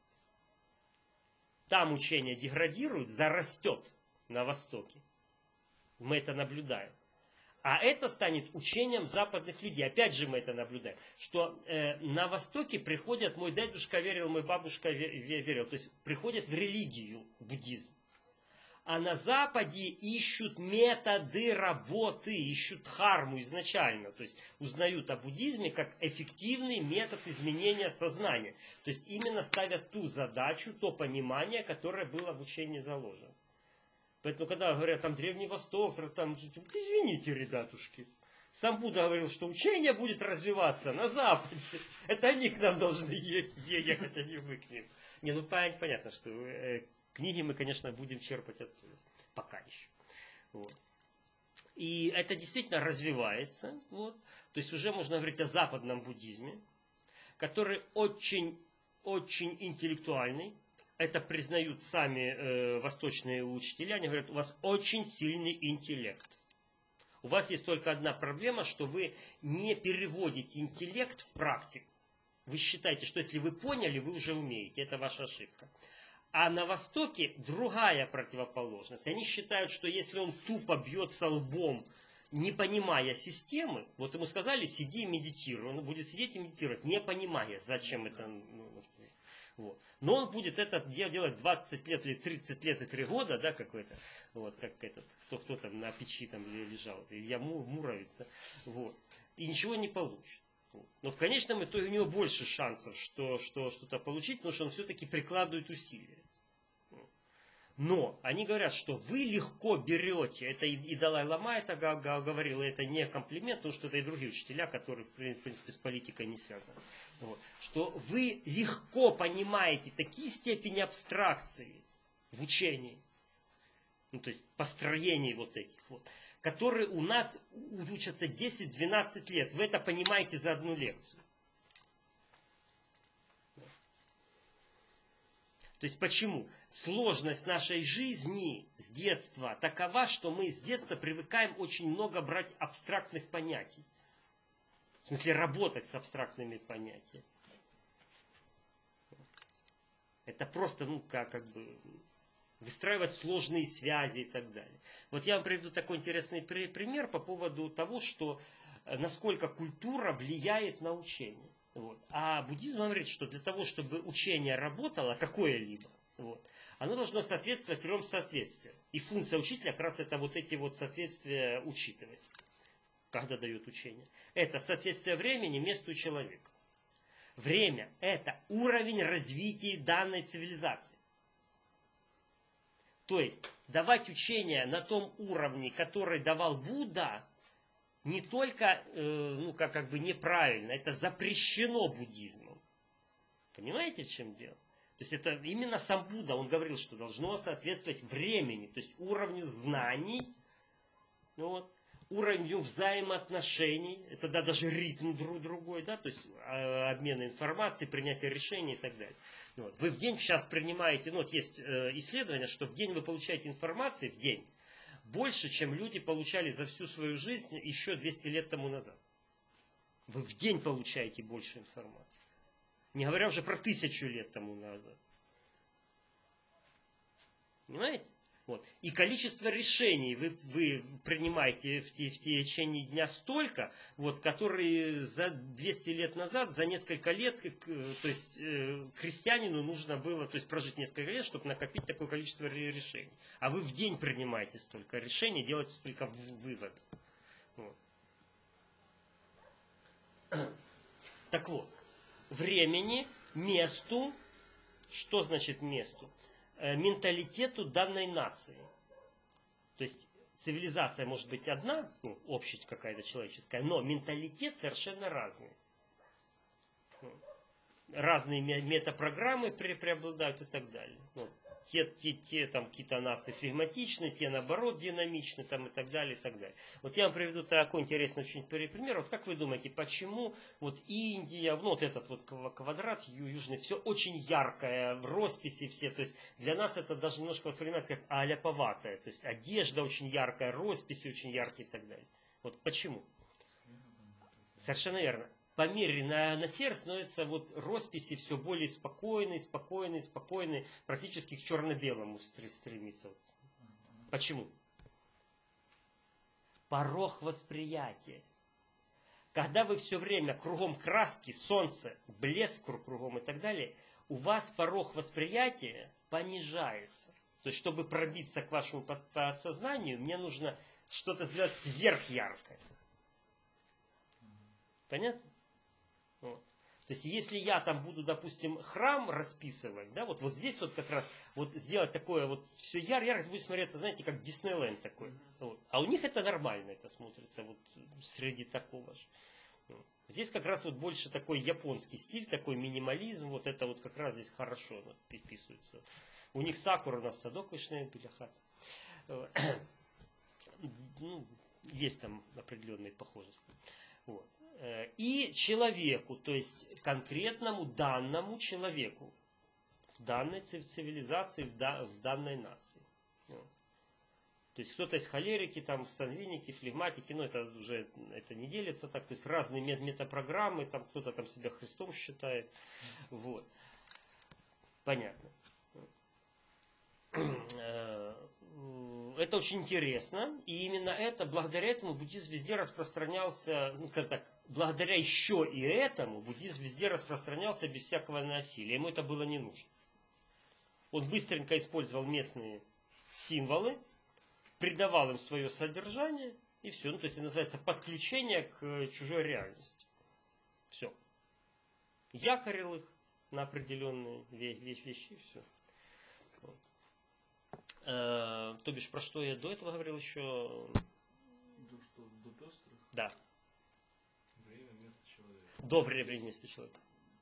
Там учение деградирует, зарастет на Востоке. Мы это наблюдаем. А это станет учением западных людей. Опять же мы это наблюдаем. Что на Востоке приходят, мой дедушка верил, мой бабушка верил. То есть приходят в религию, буддизм. А на Западе ищут методы работы, ищут дхарму изначально. То есть узнают о буддизме как эффективный метод изменения сознания. То есть именно ставят ту задачу, то понимание, которое было в учении заложено. Поэтому когда говорят там Древний Восток, там, извините, ребятушки. Сам Будда говорил, что учение будет развиваться на Западе. Это они к нам должны ехать, а не мы к ним. Понятно, что... Книги мы, конечно, будем черпать оттуда. Пока еще. Вот. И это действительно развивается. Вот. То есть уже можно говорить о западном буддизме, который очень, очень интеллектуальный. Это признают сами восточные учителя. Они говорят, у вас очень сильный интеллект. У вас есть только одна проблема, что вы не переводите интеллект в практику. Вы считаете, что если вы поняли, вы уже умеете. Это ваша ошибка. А на Востоке другая противоположность. Они считают, что если он тупо бьется лбом, не понимая системы, вот ему сказали, сиди и медитируй. Он будет сидеть и медитировать, не понимая, зачем это. Вот. Но он будет это делать 20 лет или 30 лет и 3 года, да, какой-то, вот, как этот, кто там на печи там лежал, Илья Муромец, да, вот, и ничего не получит. Но в конечном итоге у него больше шансов, что что-то получить, потому что он все-таки прикладывает усилия. Но они говорят, что вы легко берете, это и Далай-Лама это говорил, это не комплимент, потому что это и другие учителя, которые в принципе с политикой не связаны. Вот. Что вы легко понимаете такие степени абстракции в учении, то есть построений вот этих вот, которые у нас учатся 10-12 лет. Вы это понимаете за одну лекцию. То есть почему? Сложность нашей жизни с детства такова, что мы с детства привыкаем очень много брать абстрактных понятий. В смысле работать с абстрактными понятиями. Это просто, как бы выстраивать сложные связи и так далее. Вот я вам приведу такой интересный пример по поводу того, что насколько культура влияет на учение. Вот. А буддизм говорит, что для того, чтобы учение работало, какое-либо, вот, оно должно соответствовать 3 соответствиям. И функция учителя как раз это вот эти вот соответствия учитывать, когда дает учение. Это соответствие времени, месту и человеку. Время – это уровень развития данной цивилизации. То есть, давать учение на том уровне, который давал Будда, не только, как бы неправильно, это запрещено буддизмом. Понимаете, в чем дело? То есть, это именно сам Будда, он говорил, что должно соответствовать времени, то есть уровню знаний, вот, уровню взаимоотношений, это даже ритм другой, да, то есть обмен информацией, принятие решений и так далее. Вот. Вы в день сейчас принимаете, вот есть исследование, что в день вы получаете информации, в день, больше, чем люди получали за всю свою жизнь еще 200 лет тому назад. Вы в день получаете больше информации. Не говоря уже про 1000 лет тому назад. Понимаете? Вот. И количество решений вы принимаете в течение дня столько, вот, которые за 200 лет назад, за несколько лет, то есть крестьянину нужно было, то есть прожить несколько лет, чтобы накопить такое количество решений. А вы в день принимаете столько решений, делаете столько выводов. Вот. Так вот, времени, месту, что значит месту? Менталитету данной нации. То есть цивилизация может быть одна, ну, общность какая-то человеческая, но менталитет совершенно разный. Разные метапрограммы преобладают и так далее. Вот. Те там какие-то нации флегматичны, те наоборот динамичны там, и так далее, и так далее. Вот я вам приведу такой интересный очень пример. Вот как вы думаете, почему вот Индия, ну вот этот вот квадрат южный, все очень яркое, в росписи все, то есть для нас это даже немножко воспринимается как аляповатое, то есть одежда очень яркая, росписи очень яркие и так далее. Вот почему? Совершенно верно. По мере на сердце становятся вот росписи все более спокойные, практически к черно-белому стремится. Почему? Порог восприятия. Когда вы все время кругом краски, солнце, блеск кругом и так далее, у вас порог восприятия понижается. То есть, чтобы пробиться к вашему подсознанию, мне нужно что-то сделать сверхяркое. Понятно? Вот. То есть, если я там буду, допустим, храм расписывать, да, вот здесь вот как раз вот сделать такое вот все ярко, это будет смотреться, знаете, как Диснейленд такой. Вот. А у них это нормально, это смотрится вот среди такого же. Вот. Здесь как раз вот больше такой японский стиль, такой минимализм, вот это вот как раз здесь хорошо вписывается. У них сакура, у нас садок вышняет біля хаты. Ну, есть там определенные похожести. Вот. И человеку, то есть конкретному данному человеку в данной цивилизации, в данной нации. Вот. То есть кто-то из холерики, там, сангвиники, флегматики, но это уже это не делится так, то есть разные метапрограммы, там кто-то там себя Христом считает. Вот. Понятно. Это очень интересно, и именно это, благодаря этому буддизм везде распространялся, ну, как так, благодаря еще и этому буддизм везде распространялся без всякого насилия. Ему это было не нужно. Он быстренько использовал местные символы, придавал им свое содержание, и все. Ну, то есть это называется подключение к чужой реальности. Все. Якорил их на определенные вещи, и все. Вот. То бишь, про что я до этого говорил еще? До пестрых? Да. Время, место человека. До времени места человека.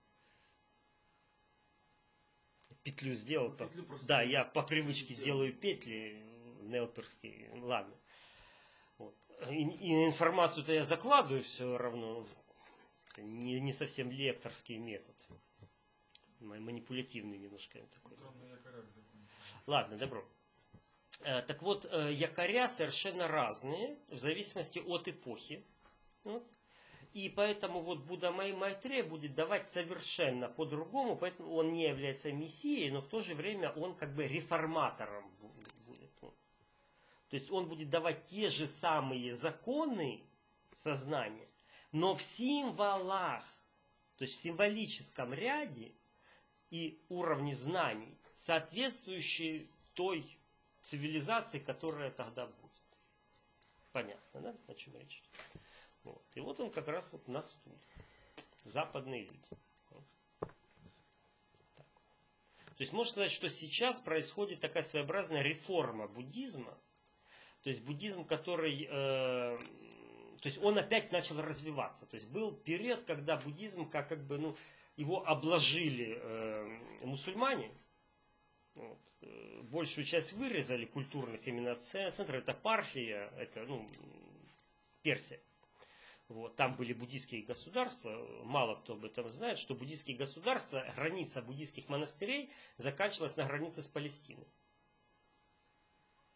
Петлю сделал. Ну, петлю да, я по привычке делаю петли нелперские. Ладно. Вот. И информацию-то я закладываю все равно. Не совсем лекторский метод. Манипулятивный немножко такой. Ладно, добро. Так вот, якоря совершенно разные в зависимости от эпохи. Вот. И поэтому вот Будда Майтрея будет давать совершенно по-другому, поэтому он не является мессией, но в то же время он как бы реформатором будет. То есть он будет давать те же самые законы сознания, но в символах, то есть в символическом ряде и уровне знаний, соответствующие той цивилизации, которая тогда будет. Понятно, да, о чем речь? Вот. И вот он как раз вот на стуле. Западные люди. Вот. Так. То есть можно сказать, что сейчас происходит такая своеобразная реформа буддизма. То есть буддизм, который... то есть он опять начал развиваться. То есть был период, когда буддизм как бы, ну, его обложили мусульмане. Вот. Большую часть вырезали культурных именно центров. Это Парфия, это, ну, Персия. Вот. Там были буддийские государства. Мало кто об этом знает, что буддийские государства, граница буддийских монастырей заканчивалась на границе с Палестиной.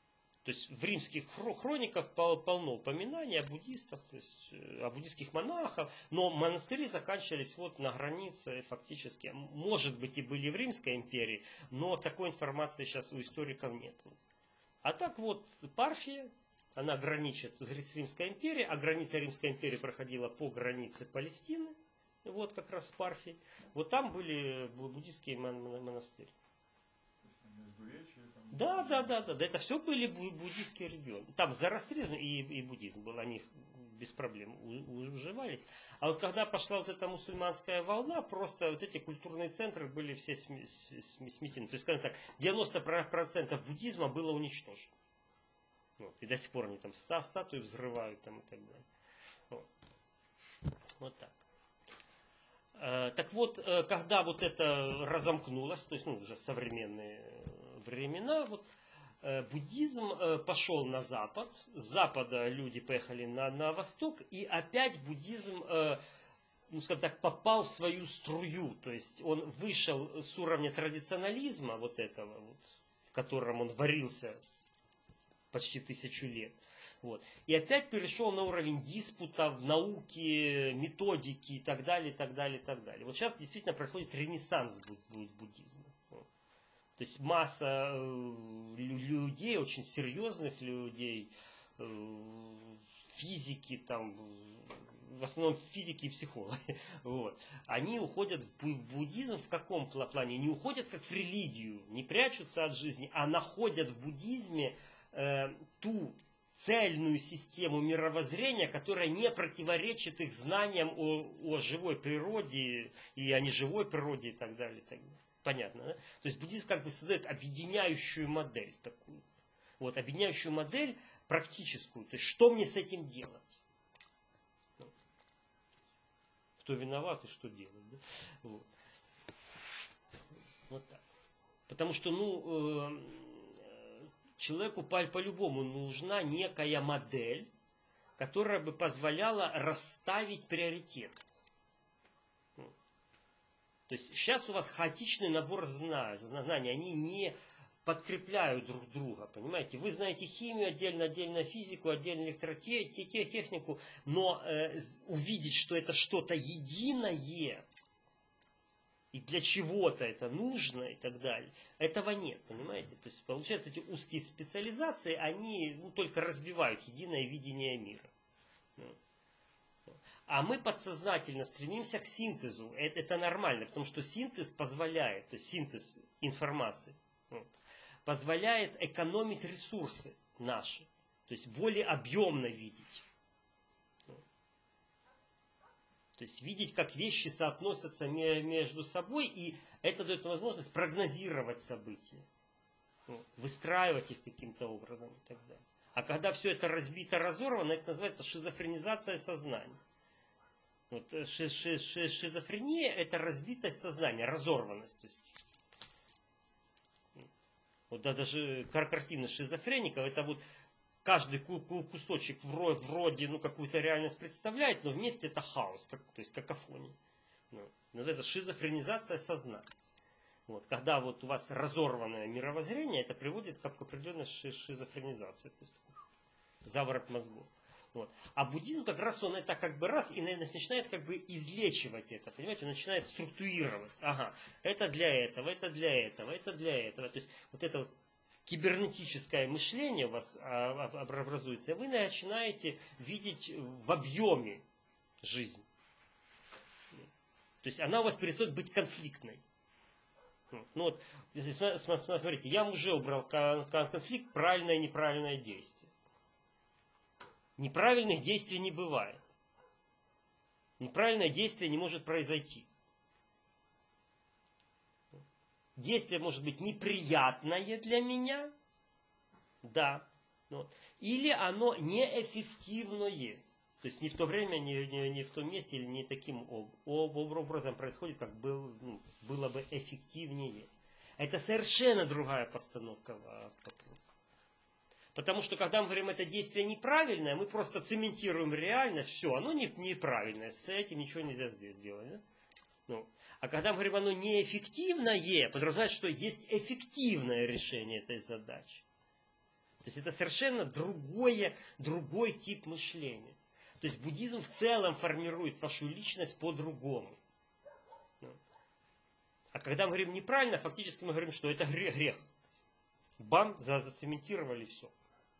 То есть в римских хрониках полно упоминаний о буддистах, то есть о буддистских монахах, но монастыри заканчивались вот на границе фактически. Может быть и были в Римской империи, но такой информации сейчас у историков нет. А так вот Парфия, она граничит с Римской империей, а граница Римской империи проходила по границе Палестины, вот как раз с Парфией. Вот там были буддистские монастыри. Да, это все были буддийские регионы. Там зороастризм и буддизм был, они без проблем уживались. А вот когда пошла вот эта мусульманская волна, просто вот эти культурные центры были все сметены. То есть, скажем так, 90% буддизма было уничтожено. Вот, и до сих пор они там статуи взрывают там, и так далее. Вот так. Так вот, когда вот это разомкнулось, то есть уже современные времена, вот, буддизм пошел на запад, с запада люди поехали на восток, и опять буддизм, скажем так, попал в свою струю, то есть он вышел с уровня традиционализма, вот этого, вот, в котором он варился почти 1000 лет. Вот. И опять перешел на уровень диспутов, науки, методики и так далее, и так далее, и так далее. Вот сейчас действительно происходит ренессанс буддизма. Вот. То есть масса людей, очень серьезных людей, физики, там, в основном физики и психологи, вот, они уходят в буддизм в каком плане? Не уходят как в религию, не прячутся от жизни, а находят в буддизме ту цельную систему мировоззрения, которая не противоречит их знаниям о живой природе и о неживой природе и так далее. И так далее. Понятно, да? То есть буддизм как бы создает объединяющую модель такую. Вот, объединяющую модель практическую. То есть что мне с этим делать? Кто виноват и что делать? Да? Вот. Вот так. Потому что, человеку по-любому нужна некая модель, которая бы позволяла расставить приоритеты. То есть сейчас у вас хаотичный набор знаний, они не подкрепляют друг друга, понимаете? Вы знаете химию отдельно физику, отдельно электротехнику, но увидеть, что это что-то единое, и для чего-то это нужно и так далее. Этого нет, понимаете? То есть, получается, эти узкие специализации, они только разбивают единое видение мира. А мы подсознательно стремимся к синтезу. Это нормально, потому что синтез позволяет, то есть синтез информации, позволяет экономить ресурсы наши. То есть более объемно видеть. То есть видеть, как вещи соотносятся между собой, и это дает возможность прогнозировать события, выстраивать их каким-то образом и так далее. А когда все это разбито, разорвано, это называется шизофренизация сознания. Вот, шизофрения – это разбитость сознания, разорванность. То есть, вот даже картина шизофреников – это вот каждый кусочек вроде какую-то реальность представляет, но вместе это хаос, то есть какофония. Называется шизофренизация сознания. Вот, когда вот у вас разорванное мировоззрение, это приводит к определенной шизофренизации, то есть заворот мозгов. Вот. А буддизм как раз он это как бы раз и начинает как бы излечивать это, понимаете, он начинает структурировать. Ага, это для этого, это для этого, это для этого. То есть вот это вот кибернетическое мышление у вас образуется, и вы начинаете видеть в объеме жизнь. То есть она у вас перестает быть конфликтной. Вот, смотрите, я уже убрал конфликт, правильное и неправильное действие. Неправильных действий не бывает. Неправильное действие не может произойти. Действие может быть неприятное для меня, да, или оно неэффективное. То есть не в то время, не в том месте или не таким образом происходит, как было бы эффективнее. Это совершенно другая постановка вопроса. Потому что когда мы говорим, это действие неправильное, мы просто цементируем реальность, все, оно неправильное, с этим ничего нельзя сделать. Да? А когда мы говорим, оно неэффективное, подразумевает, что есть эффективное решение этой задачи. То есть это совершенно другой тип мышления. То есть буддизм в целом формирует вашу личность по-другому. А когда мы говорим неправильно, фактически мы говорим, что это грех. Бам, зацементировали все.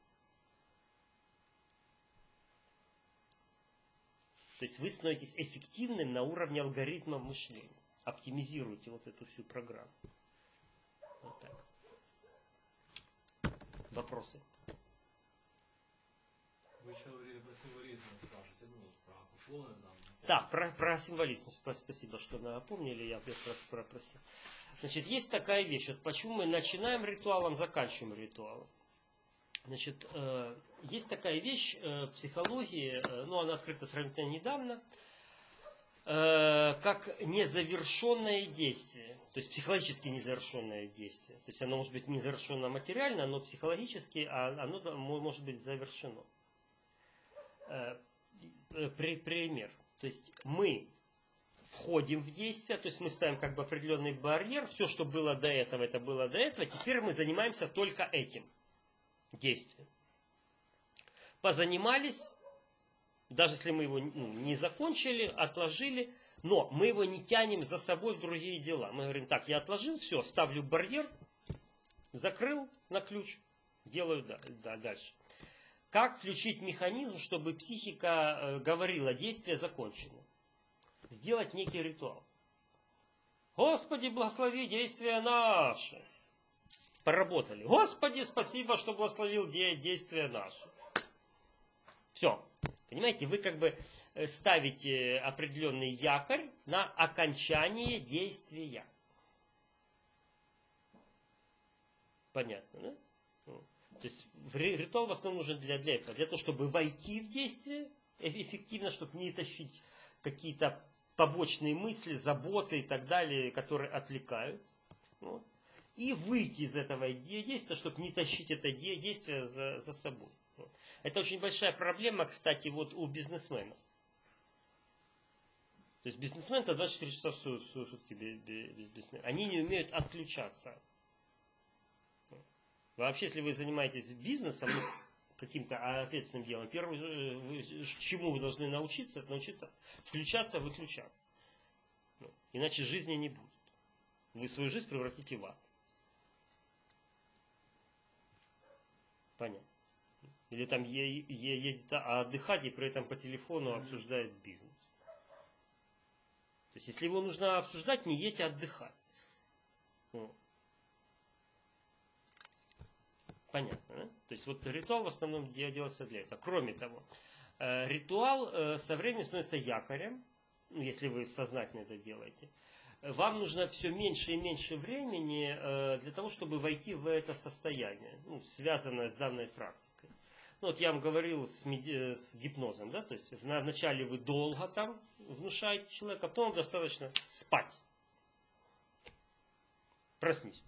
То есть вы становитесь эффективным на уровне алгоритма мышления. Оптимизируете вот эту всю программу. Вот так. Вопросы? Вы еще говорили про символизм, скажете, ну, вот про поклоны нам. Так, про символизм. Спасибо, что напомнили, я как раз просил. Значит, есть такая вещь. Вот почему мы начинаем ритуалом, заканчиваем ритуалом. Значит, есть такая вещь в психологии, ну, она открыта сравнительно недавно, как незавершенное действие. То есть психологически незавершенное действие. То есть оно может быть незавершенно материально, но психологически оно может быть завершено. Пример. То есть мы входим в действие, то есть мы ставим как бы определенный барьер, все, что было до этого, это было до этого, теперь мы занимаемся только этим действием. Позанимались, даже если мы его не закончили, отложили, но мы его не тянем за собой в другие дела. Мы говорим, так, я отложил, все, ставлю барьер, закрыл на ключ, делаю дальше. Как включить механизм, чтобы психика говорила, действие закончено? Сделать некий ритуал. Господи, благослови действия наши. Поработали. Господи, спасибо, что благословил действия наши. Все. Понимаете, вы как бы ставите определенный якорь на окончание действия. Понятно, да? То есть ритуал в основном нужен для этого. Для того, чтобы войти в действие эффективно, чтобы не тащить какие-то побочные мысли, заботы и так далее, которые отвлекают. Вот. И выйти из этого действия, чтобы не тащить это действие за собой. Вот. Это очень большая проблема, кстати, вот у бизнесменов. То есть бизнесмены 24 часа в сутки без бизнесмена. Они не умеют отключаться. Вообще, если вы занимаетесь бизнесом, ну, каким-то ответственным делом, первое, чему вы должны научиться, это научиться включаться, выключаться. Ну, иначе жизни не будет. Вы свою жизнь превратите в ад. Понятно. Или там едет отдыхать и при этом по телефону обсуждает бизнес. То есть, если его нужно обсуждать, не едьте отдыхать. Ну, понятно, да? То есть вот ритуал в основном делается для этого. Кроме того, ритуал со временем становится якорем, ну, если вы сознательно это делаете. Вам нужно все меньше и меньше времени для того, чтобы войти в это состояние, ну, связанное с данной практикой. Ну, вот я вам говорил с гипнозом, да, то есть вначале вы долго там внушаете человека, а потом достаточно спать. Проснись.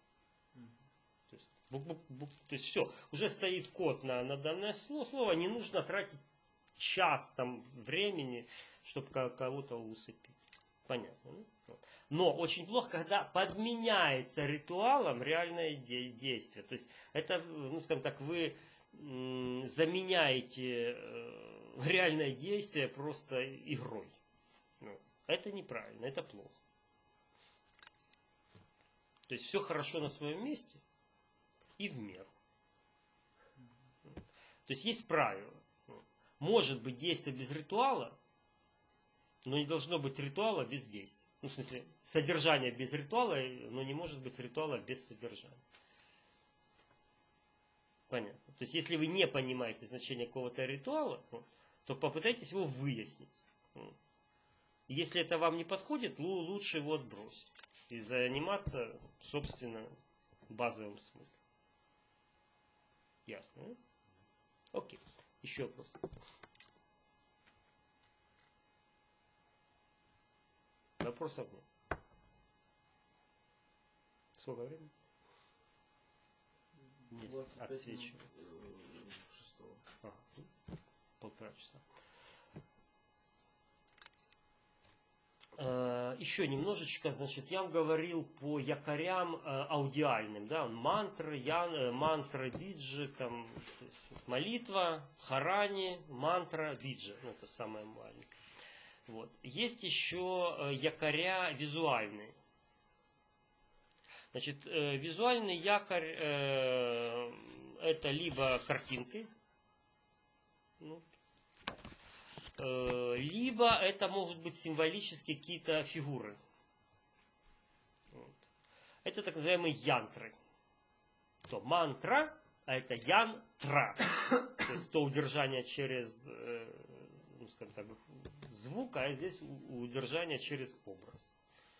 То есть все, уже стоит код на данное слово, не нужно тратить час там времени, чтобы кого-то усыпить. Понятно, да? Но очень плохо, когда подменяется ритуалом реальное действие. То есть это, ну, скажем так, вы заменяете реальное действие просто игрой. Ну, это неправильно, это плохо. То есть все хорошо на своем месте и в меру. То есть правило. Может быть действие без ритуала, но не должно быть ритуала без действия. Ну, в смысле, содержание без ритуала, но не может быть ритуала без содержания. Понятно. То есть, если вы не понимаете значение какого-то ритуала, то попытайтесь его выяснить. Если это вам не подходит, лучше его отбросить. И заниматься, собственно, базовым смыслом. Ясно, да? Окей. Еще вопрос. Вопросов нет. Сколько времени? Нет, отсвечиваю. 6. Ага. 1,5 часа. Еще немножечко, значит, я вам говорил по якорям аудиальным, да, мантры, мантры, биджи, там, молитва, харани, мантра, биджи, ну, это самое маленькое. Вот. Есть еще якоря визуальные. Значит, визуальный якорь это либо картинки, ну, либо это могут быть символические какие-то фигуры. Вот. Это так называемые янтры. То мантра, а это янтра. То есть то удержание через, ну, скажем так, звук, а здесь удержание через образ.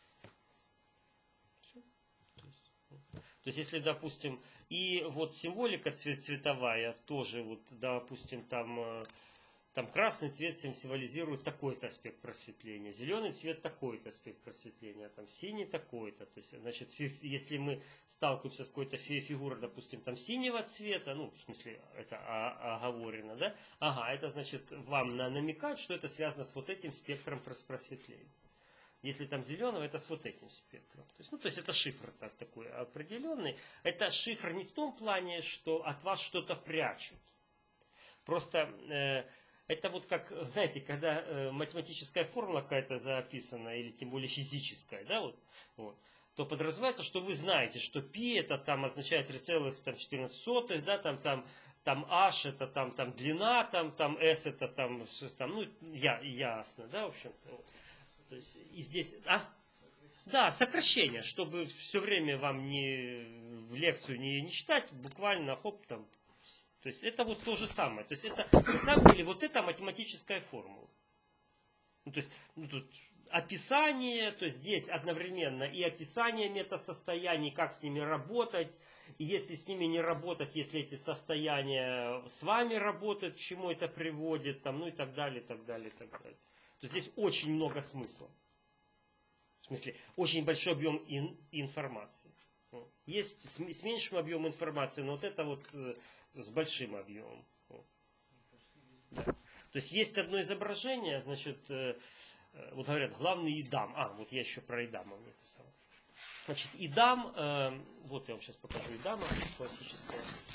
Все. То есть, если, допустим, и вот символика цветовая тоже, вот, допустим, там красный цвет символизирует такой-то аспект просветления, зеленый цвет такой-то аспект просветления, там синий такой-то. То есть, значит, если мы сталкиваемся с какой-то фигурой, допустим, там синего цвета, ну, в смысле, это оговорено, да? Ага, это значит, вам намекают, что это связано с вот этим спектром просветления. Если там зеленого, это с вот этим спектром. То есть это шифр такой определенный. Это шифр не в том плане, что от вас что-то прячут. Просто это вот как, знаете, когда математическая формула какая-то записана, или тем более физическая, да, вот, то подразумевается, что вы знаете, что π это там означает 3,14, да, там h это там длина, там s это там ну, ясно, да, в общем-то. Вот. То есть и здесь, да, сокращение, чтобы все время вам в лекцию не читать, буквально хоп там. То есть это вот то же самое. То есть это на самом деле вот это математическая формула. Ну, то есть тут описание, то есть здесь одновременно и описание метасостояний, как с ними работать, и если с ними не работать, если эти состояния с вами работают, к чему это приводит, там, ну и так далее, так далее, так далее. То есть здесь очень много смысла. В смысле, очень большой объем информации. Есть с меньшим объемом информации, но вот это вот с большим объемом. Да. То есть есть одно изображение, значит, вот говорят, главный идам. Вот я еще про идама мне это самое. Значит, идам, вот я вам сейчас покажу идама классического.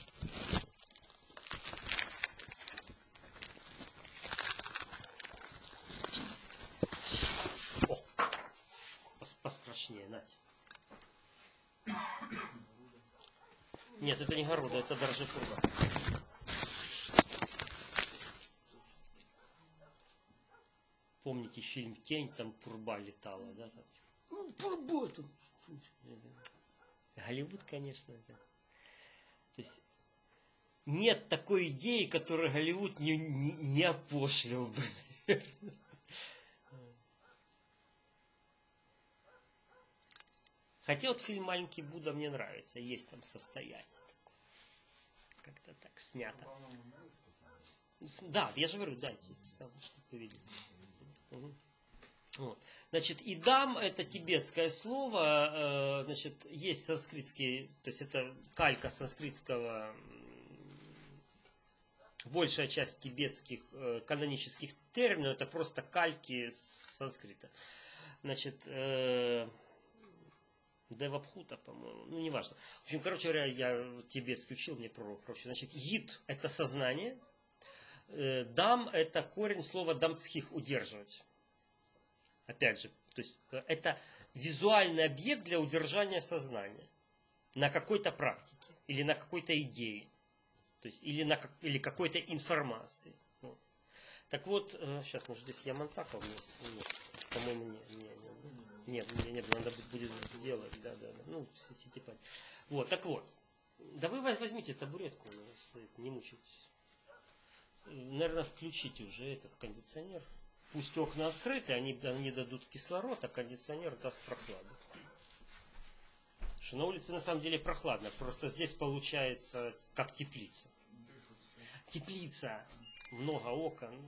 Пострашнее, Надь. Нет, это не Гаруда, это Даржепурга. Помните фильм «Тень», там Пурба летала, да? Там, ну, Пурба там. Голливуд, конечно, да. То есть нет такой идеи, которую Голливуд не опошлил бы. Хотя вот фильм «Маленький Будда» мне нравится. Есть там состояние такое. Как-то так снято. Да, я же говорю, дайте сам, чтобы увидеть. Вот. Значит, идам это тибетское слово. Значит, есть санскритский, то есть это калька санскритского. Большая часть тибетских канонических терминов это просто кальки с санскрита. Значит, Девабхута, по-моему, ну неважно. В общем, короче говоря, я тибетский учил, мне проще. Значит, йид это сознание, дам это корень слова дамцхих удерживать. Опять же, то есть это визуальный объект для удержания сознания на какой-то практике или на какой-то идее, то есть или какой-то информации. Вот. Так вот, сейчас, может, здесь Ямантаков есть? Нет, по-моему, нет, надо будет сделать, да. Ну, в сети. Вот, так вот. Да вы возьмите табуретку, стоит, не мучайтесь. Наверное, включите уже этот кондиционер. Пусть окна открыты, они дадут кислород, а кондиционер даст прохладу. Потому что на улице на самом деле прохладно, просто здесь получается как теплица. Теплица, много окон.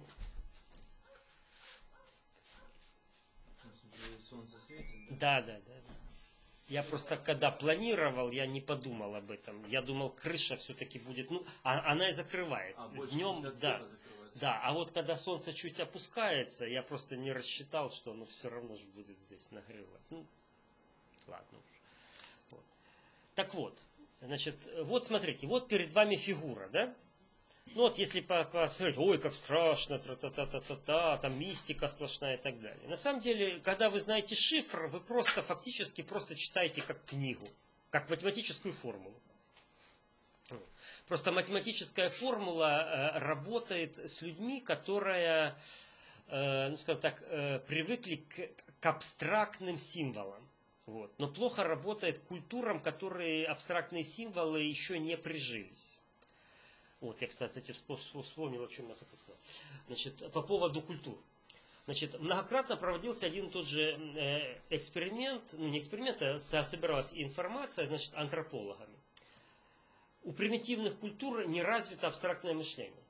Солнце светит? Да. Я просто когда планировал, я не подумал об этом. Я думал, крыша все-таки будет, ну, она и закрывает. Больше Днем, да. Да, а вот когда солнце чуть опускается, я просто не рассчитал, что оно все равно же будет здесь нагревать. Ну, ладно уж. Вот. Так вот, значит, вот смотрите, вот перед вами фигура, да? Ну вот если посмотреть, ой, как страшно, тра-та-та-та-та-та, там мистика сплошная и так далее. На самом деле, когда вы знаете шифр, вы просто фактически просто читаете как книгу, как математическую формулу. Просто математическая формула работает с людьми, которые, ну скажем так, привыкли к абстрактным символам. Вот. Но плохо работает культурам, которые абстрактные символы еще не прижились. Вот, я, кстати, вспомнил, о чем я хотел сказать. Значит, по поводу культур. Значит, многократно проводился один и тот же эксперимент, ну не эксперимент, а собиралась информация, значит, антропологами. У примитивных культур не развито абстрактное мышление.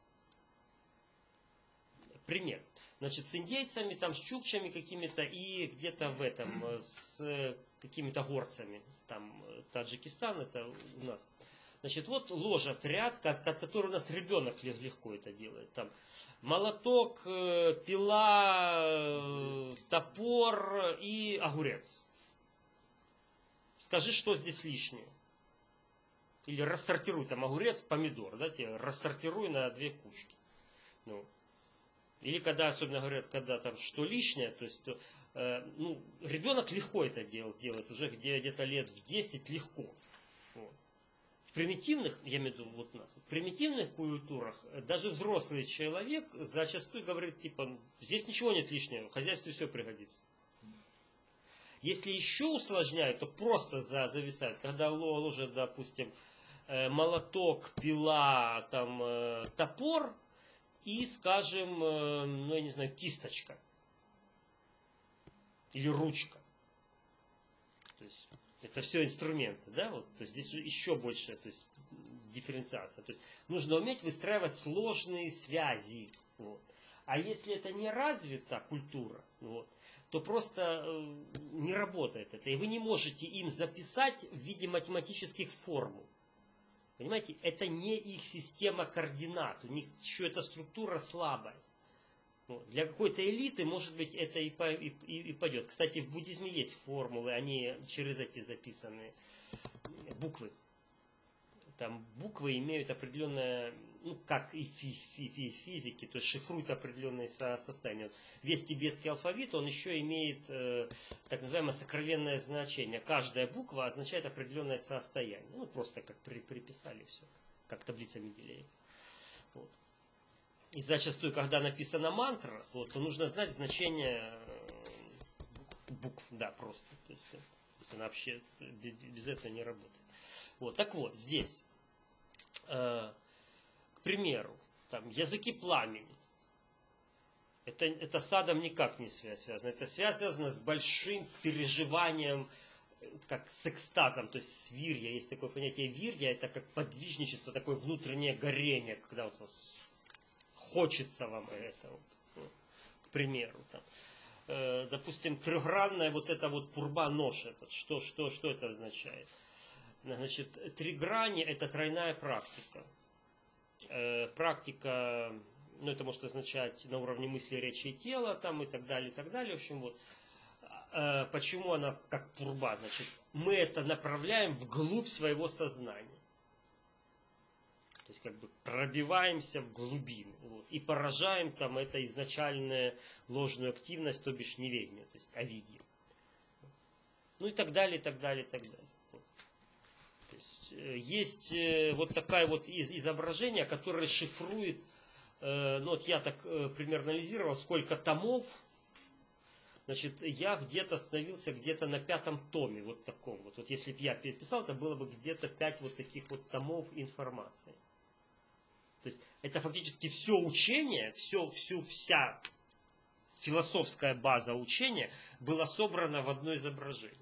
Пример. Значит, с индейцами, там, с чукчами какими-то и где-то в этом, с какими-то горцами. Там, Таджикистан, это у нас. Значит, вот ложат ряд, который у нас ребенок легко это делает. Там молоток, пила, топор и огурец. Скажи, что здесь лишнее. Или рассортируй там огурец, помидор, да, тебе рассортируй на две кучки. Ну. Или когда, особенно говорят, когда там что лишнее, то есть, ну, ребенок легко это делает, уже где-то лет в 10 легко. Вот. В примитивных, я имею в виду вот нас, в примитивных культурах даже взрослый человек зачастую говорит, типа, здесь ничего нет лишнего, в хозяйстве все пригодится. Если еще усложняют, то просто зависают. Когда ложат, допустим, молоток, пила, там, топор и, скажем, ну, я не знаю, кисточка или ручка. То есть это все инструменты, да? Вот, то есть здесь еще больше, то есть, дифференциация. То есть нужно уметь выстраивать сложные связи. Вот. А если это не развита культура, вот, то просто не работает это. И вы не можете им записать в виде математических формул. Понимаете, это не их система координат. У них еще эта структура слабая. Вот. Для какой-то элиты, может быть, это и пойдет. Кстати, в буддизме есть формулы, они через эти записаны буквы. Там буквы имеют определенное, ну, как и физики, то есть шифруют определенные состояния. Весь тибетский алфавит, он еще имеет так называемое сокровенное значение. Каждая буква означает определенное состояние. Ну, просто как приписали все, как таблица Менделеева. Вот. И зачастую, когда написана мантра, вот, то нужно знать значение букв, да, просто. То есть она вообще без этого не работает. Вот, так вот, здесь, к примеру, там, языки пламени. Это с адом никак не связано. Это связано с большим переживанием, как с экстазом, то есть с вирья. Есть такое понятие вирья, это как подвижничество, такое внутреннее горение, когда вот вас хочется вам это, вот, к примеру. Там. Допустим, трехгранная вот эта вот пурба нож, этот, что это означает? Значит, 3 грани это тройная практика. Практика, ну это может означать на уровне мысли, речи и тела, там и так далее, и так далее. В общем, вот. Почему она как пурба? Значит, мы это направляем вглубь своего сознания. То есть, как бы пробиваемся в глубины. Вот, и поражаем там это изначальную ложную активность, то бишь неведение, то есть авидию. Ну и так далее, и так далее, и так далее. Вот. То есть вот такое вот изображение, которое шифрует, ну вот я так примерно анализировал, сколько томов. Значит, я где-то остановился где-то на 5-м томе, вот таком вот. Вот если бы я переписал, это было бы где-то 5 вот таких вот томов информации. То есть это фактически все учение, вся философская база учения была собрана в одно изображение.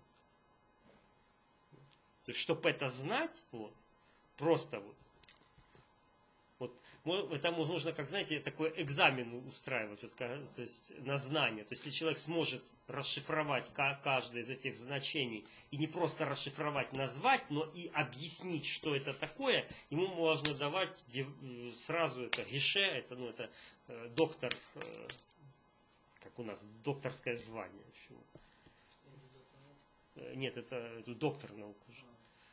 То есть, чтобы это знать, вот, просто вот Это нужно, как знаете, такой экзамен устраивать, вот, то есть на знание. То есть, если человек сможет расшифровать каждое из этих значений, и не просто расшифровать, назвать, но и объяснить, что это такое, ему можно давать сразу это гише, это, ну, это доктор, как у нас, докторское звание. Нет, это доктор наук уже.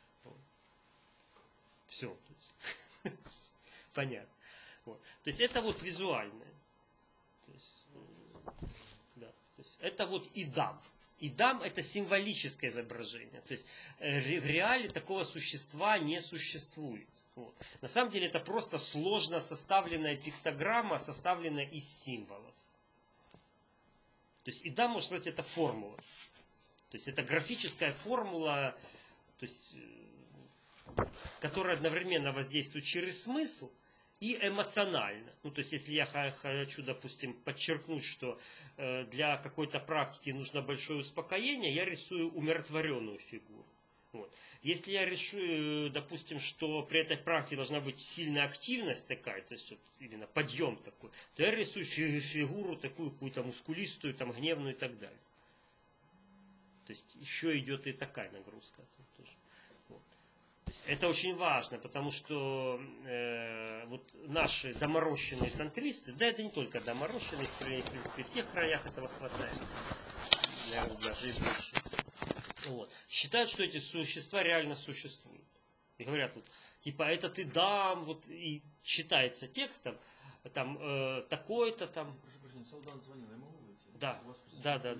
Все. Понятно. Вот. То есть это вот визуальное. То есть, да. То есть это вот идам. Идам это символическое изображение. То есть в реале такого существа не существует. Вот. На самом деле это просто сложно составленная пиктограмма, составленная из символов. То есть идам, можно сказать, это формула. То есть это графическая формула, то есть, которая одновременно воздействует через смысл и эмоционально. Ну, то есть, если я хочу, допустим, подчеркнуть, что для какой-то практики нужно большое успокоение, я рисую умиротворенную фигуру. Вот. Если я решу, допустим, что при этой практике должна быть сильная активность такая, то есть вот, именно подъем такой, то я рисую фигуру такую какую-то мускулистую, там, гневную и так далее. То есть еще идет и такая нагрузка. Вот. То есть это очень важно, потому что вот наши доморощенные тантристы, да это не только доморощенные, в принципе, в тех краях этого хватает, наверное, даже и больше. Вот. Считают, что эти существа реально существуют. И говорят, вот, типа, это ты дам, вот, и читается текстом, там, такой-то там. Прошу прощения, Салдан звонил, я могу выйти? Да, да.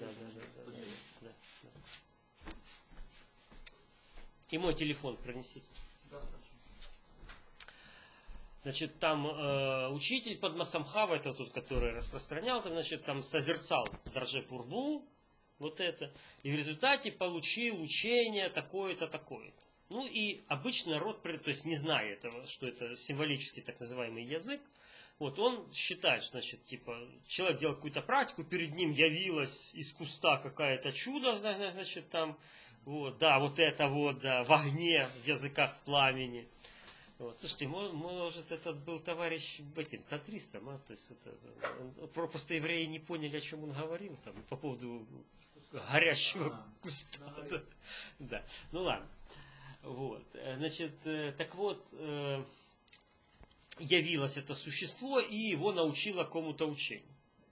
И мой телефон принесите. Значит, там учитель Падмасамбхава, это тот, который распространял, там, значит, там созерцал Драже Пурбу, вот это, и в результате получил учение такое-то, такое-то. Ну и обычный народ, то есть не зная этого, что это символический так называемый язык, вот он считает, что, значит, типа, человек делал какую-то практику, перед ним явилась из куста какая-то чудо, значит, там, вот, да, вот это вот, да, в огне, в языках пламени. Вот. Слушайте, может, этот был товарищ этим тантристом, то есть просто евреи не поняли, о чем он говорил, там, по поводу горящего куста. Да. Ну ладно. Вот. Значит, так вот, явилось это существо и его научило какому-то учению.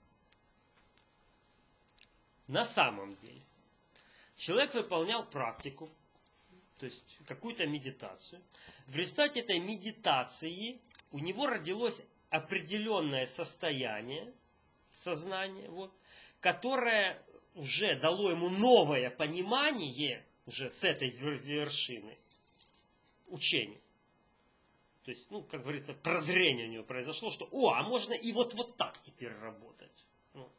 На самом деле, человек выполнял практику, то есть какую-то медитацию. В результате этой медитации у него родилось определенное состояние сознания, вот, которое уже дало ему новое понимание уже с этой вершины учения. То есть, ну, как говорится, прозрение у него произошло, что, а можно и вот так теперь работать. Ну.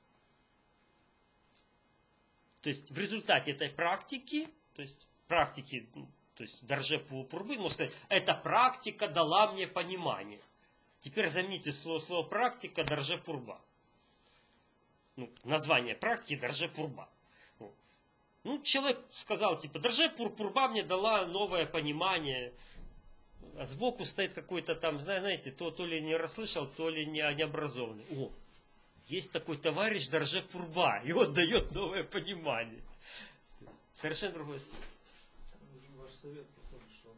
То есть, в результате этой практики, то есть Драже Пурбы, можно сказать, эта практика дала мне понимание. Теперь замените слово практика Драже Пурба. Ну, название практики Драже Пурба. Ну, человек сказал, типа, Драже Пурба мне дала новое понимание. А сбоку стоит какой-то там, знаете, то ли не расслышал, то ли не образованный. Есть такой товарищ Драже Пурба, и он дает новое понимание. Совершенно другое слово. Нужен ваш совет, похоже, что...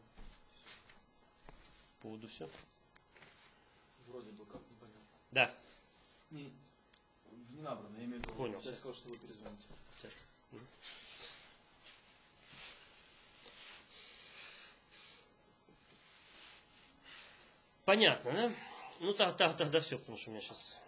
По поводу все? Вроде бы как, непонятно. Да. Не набрано, я имею в виду. Понял. Я сказал, что вы перезвоните. Сейчас. Понятно, да? Ну тогда все, потому что у меня сейчас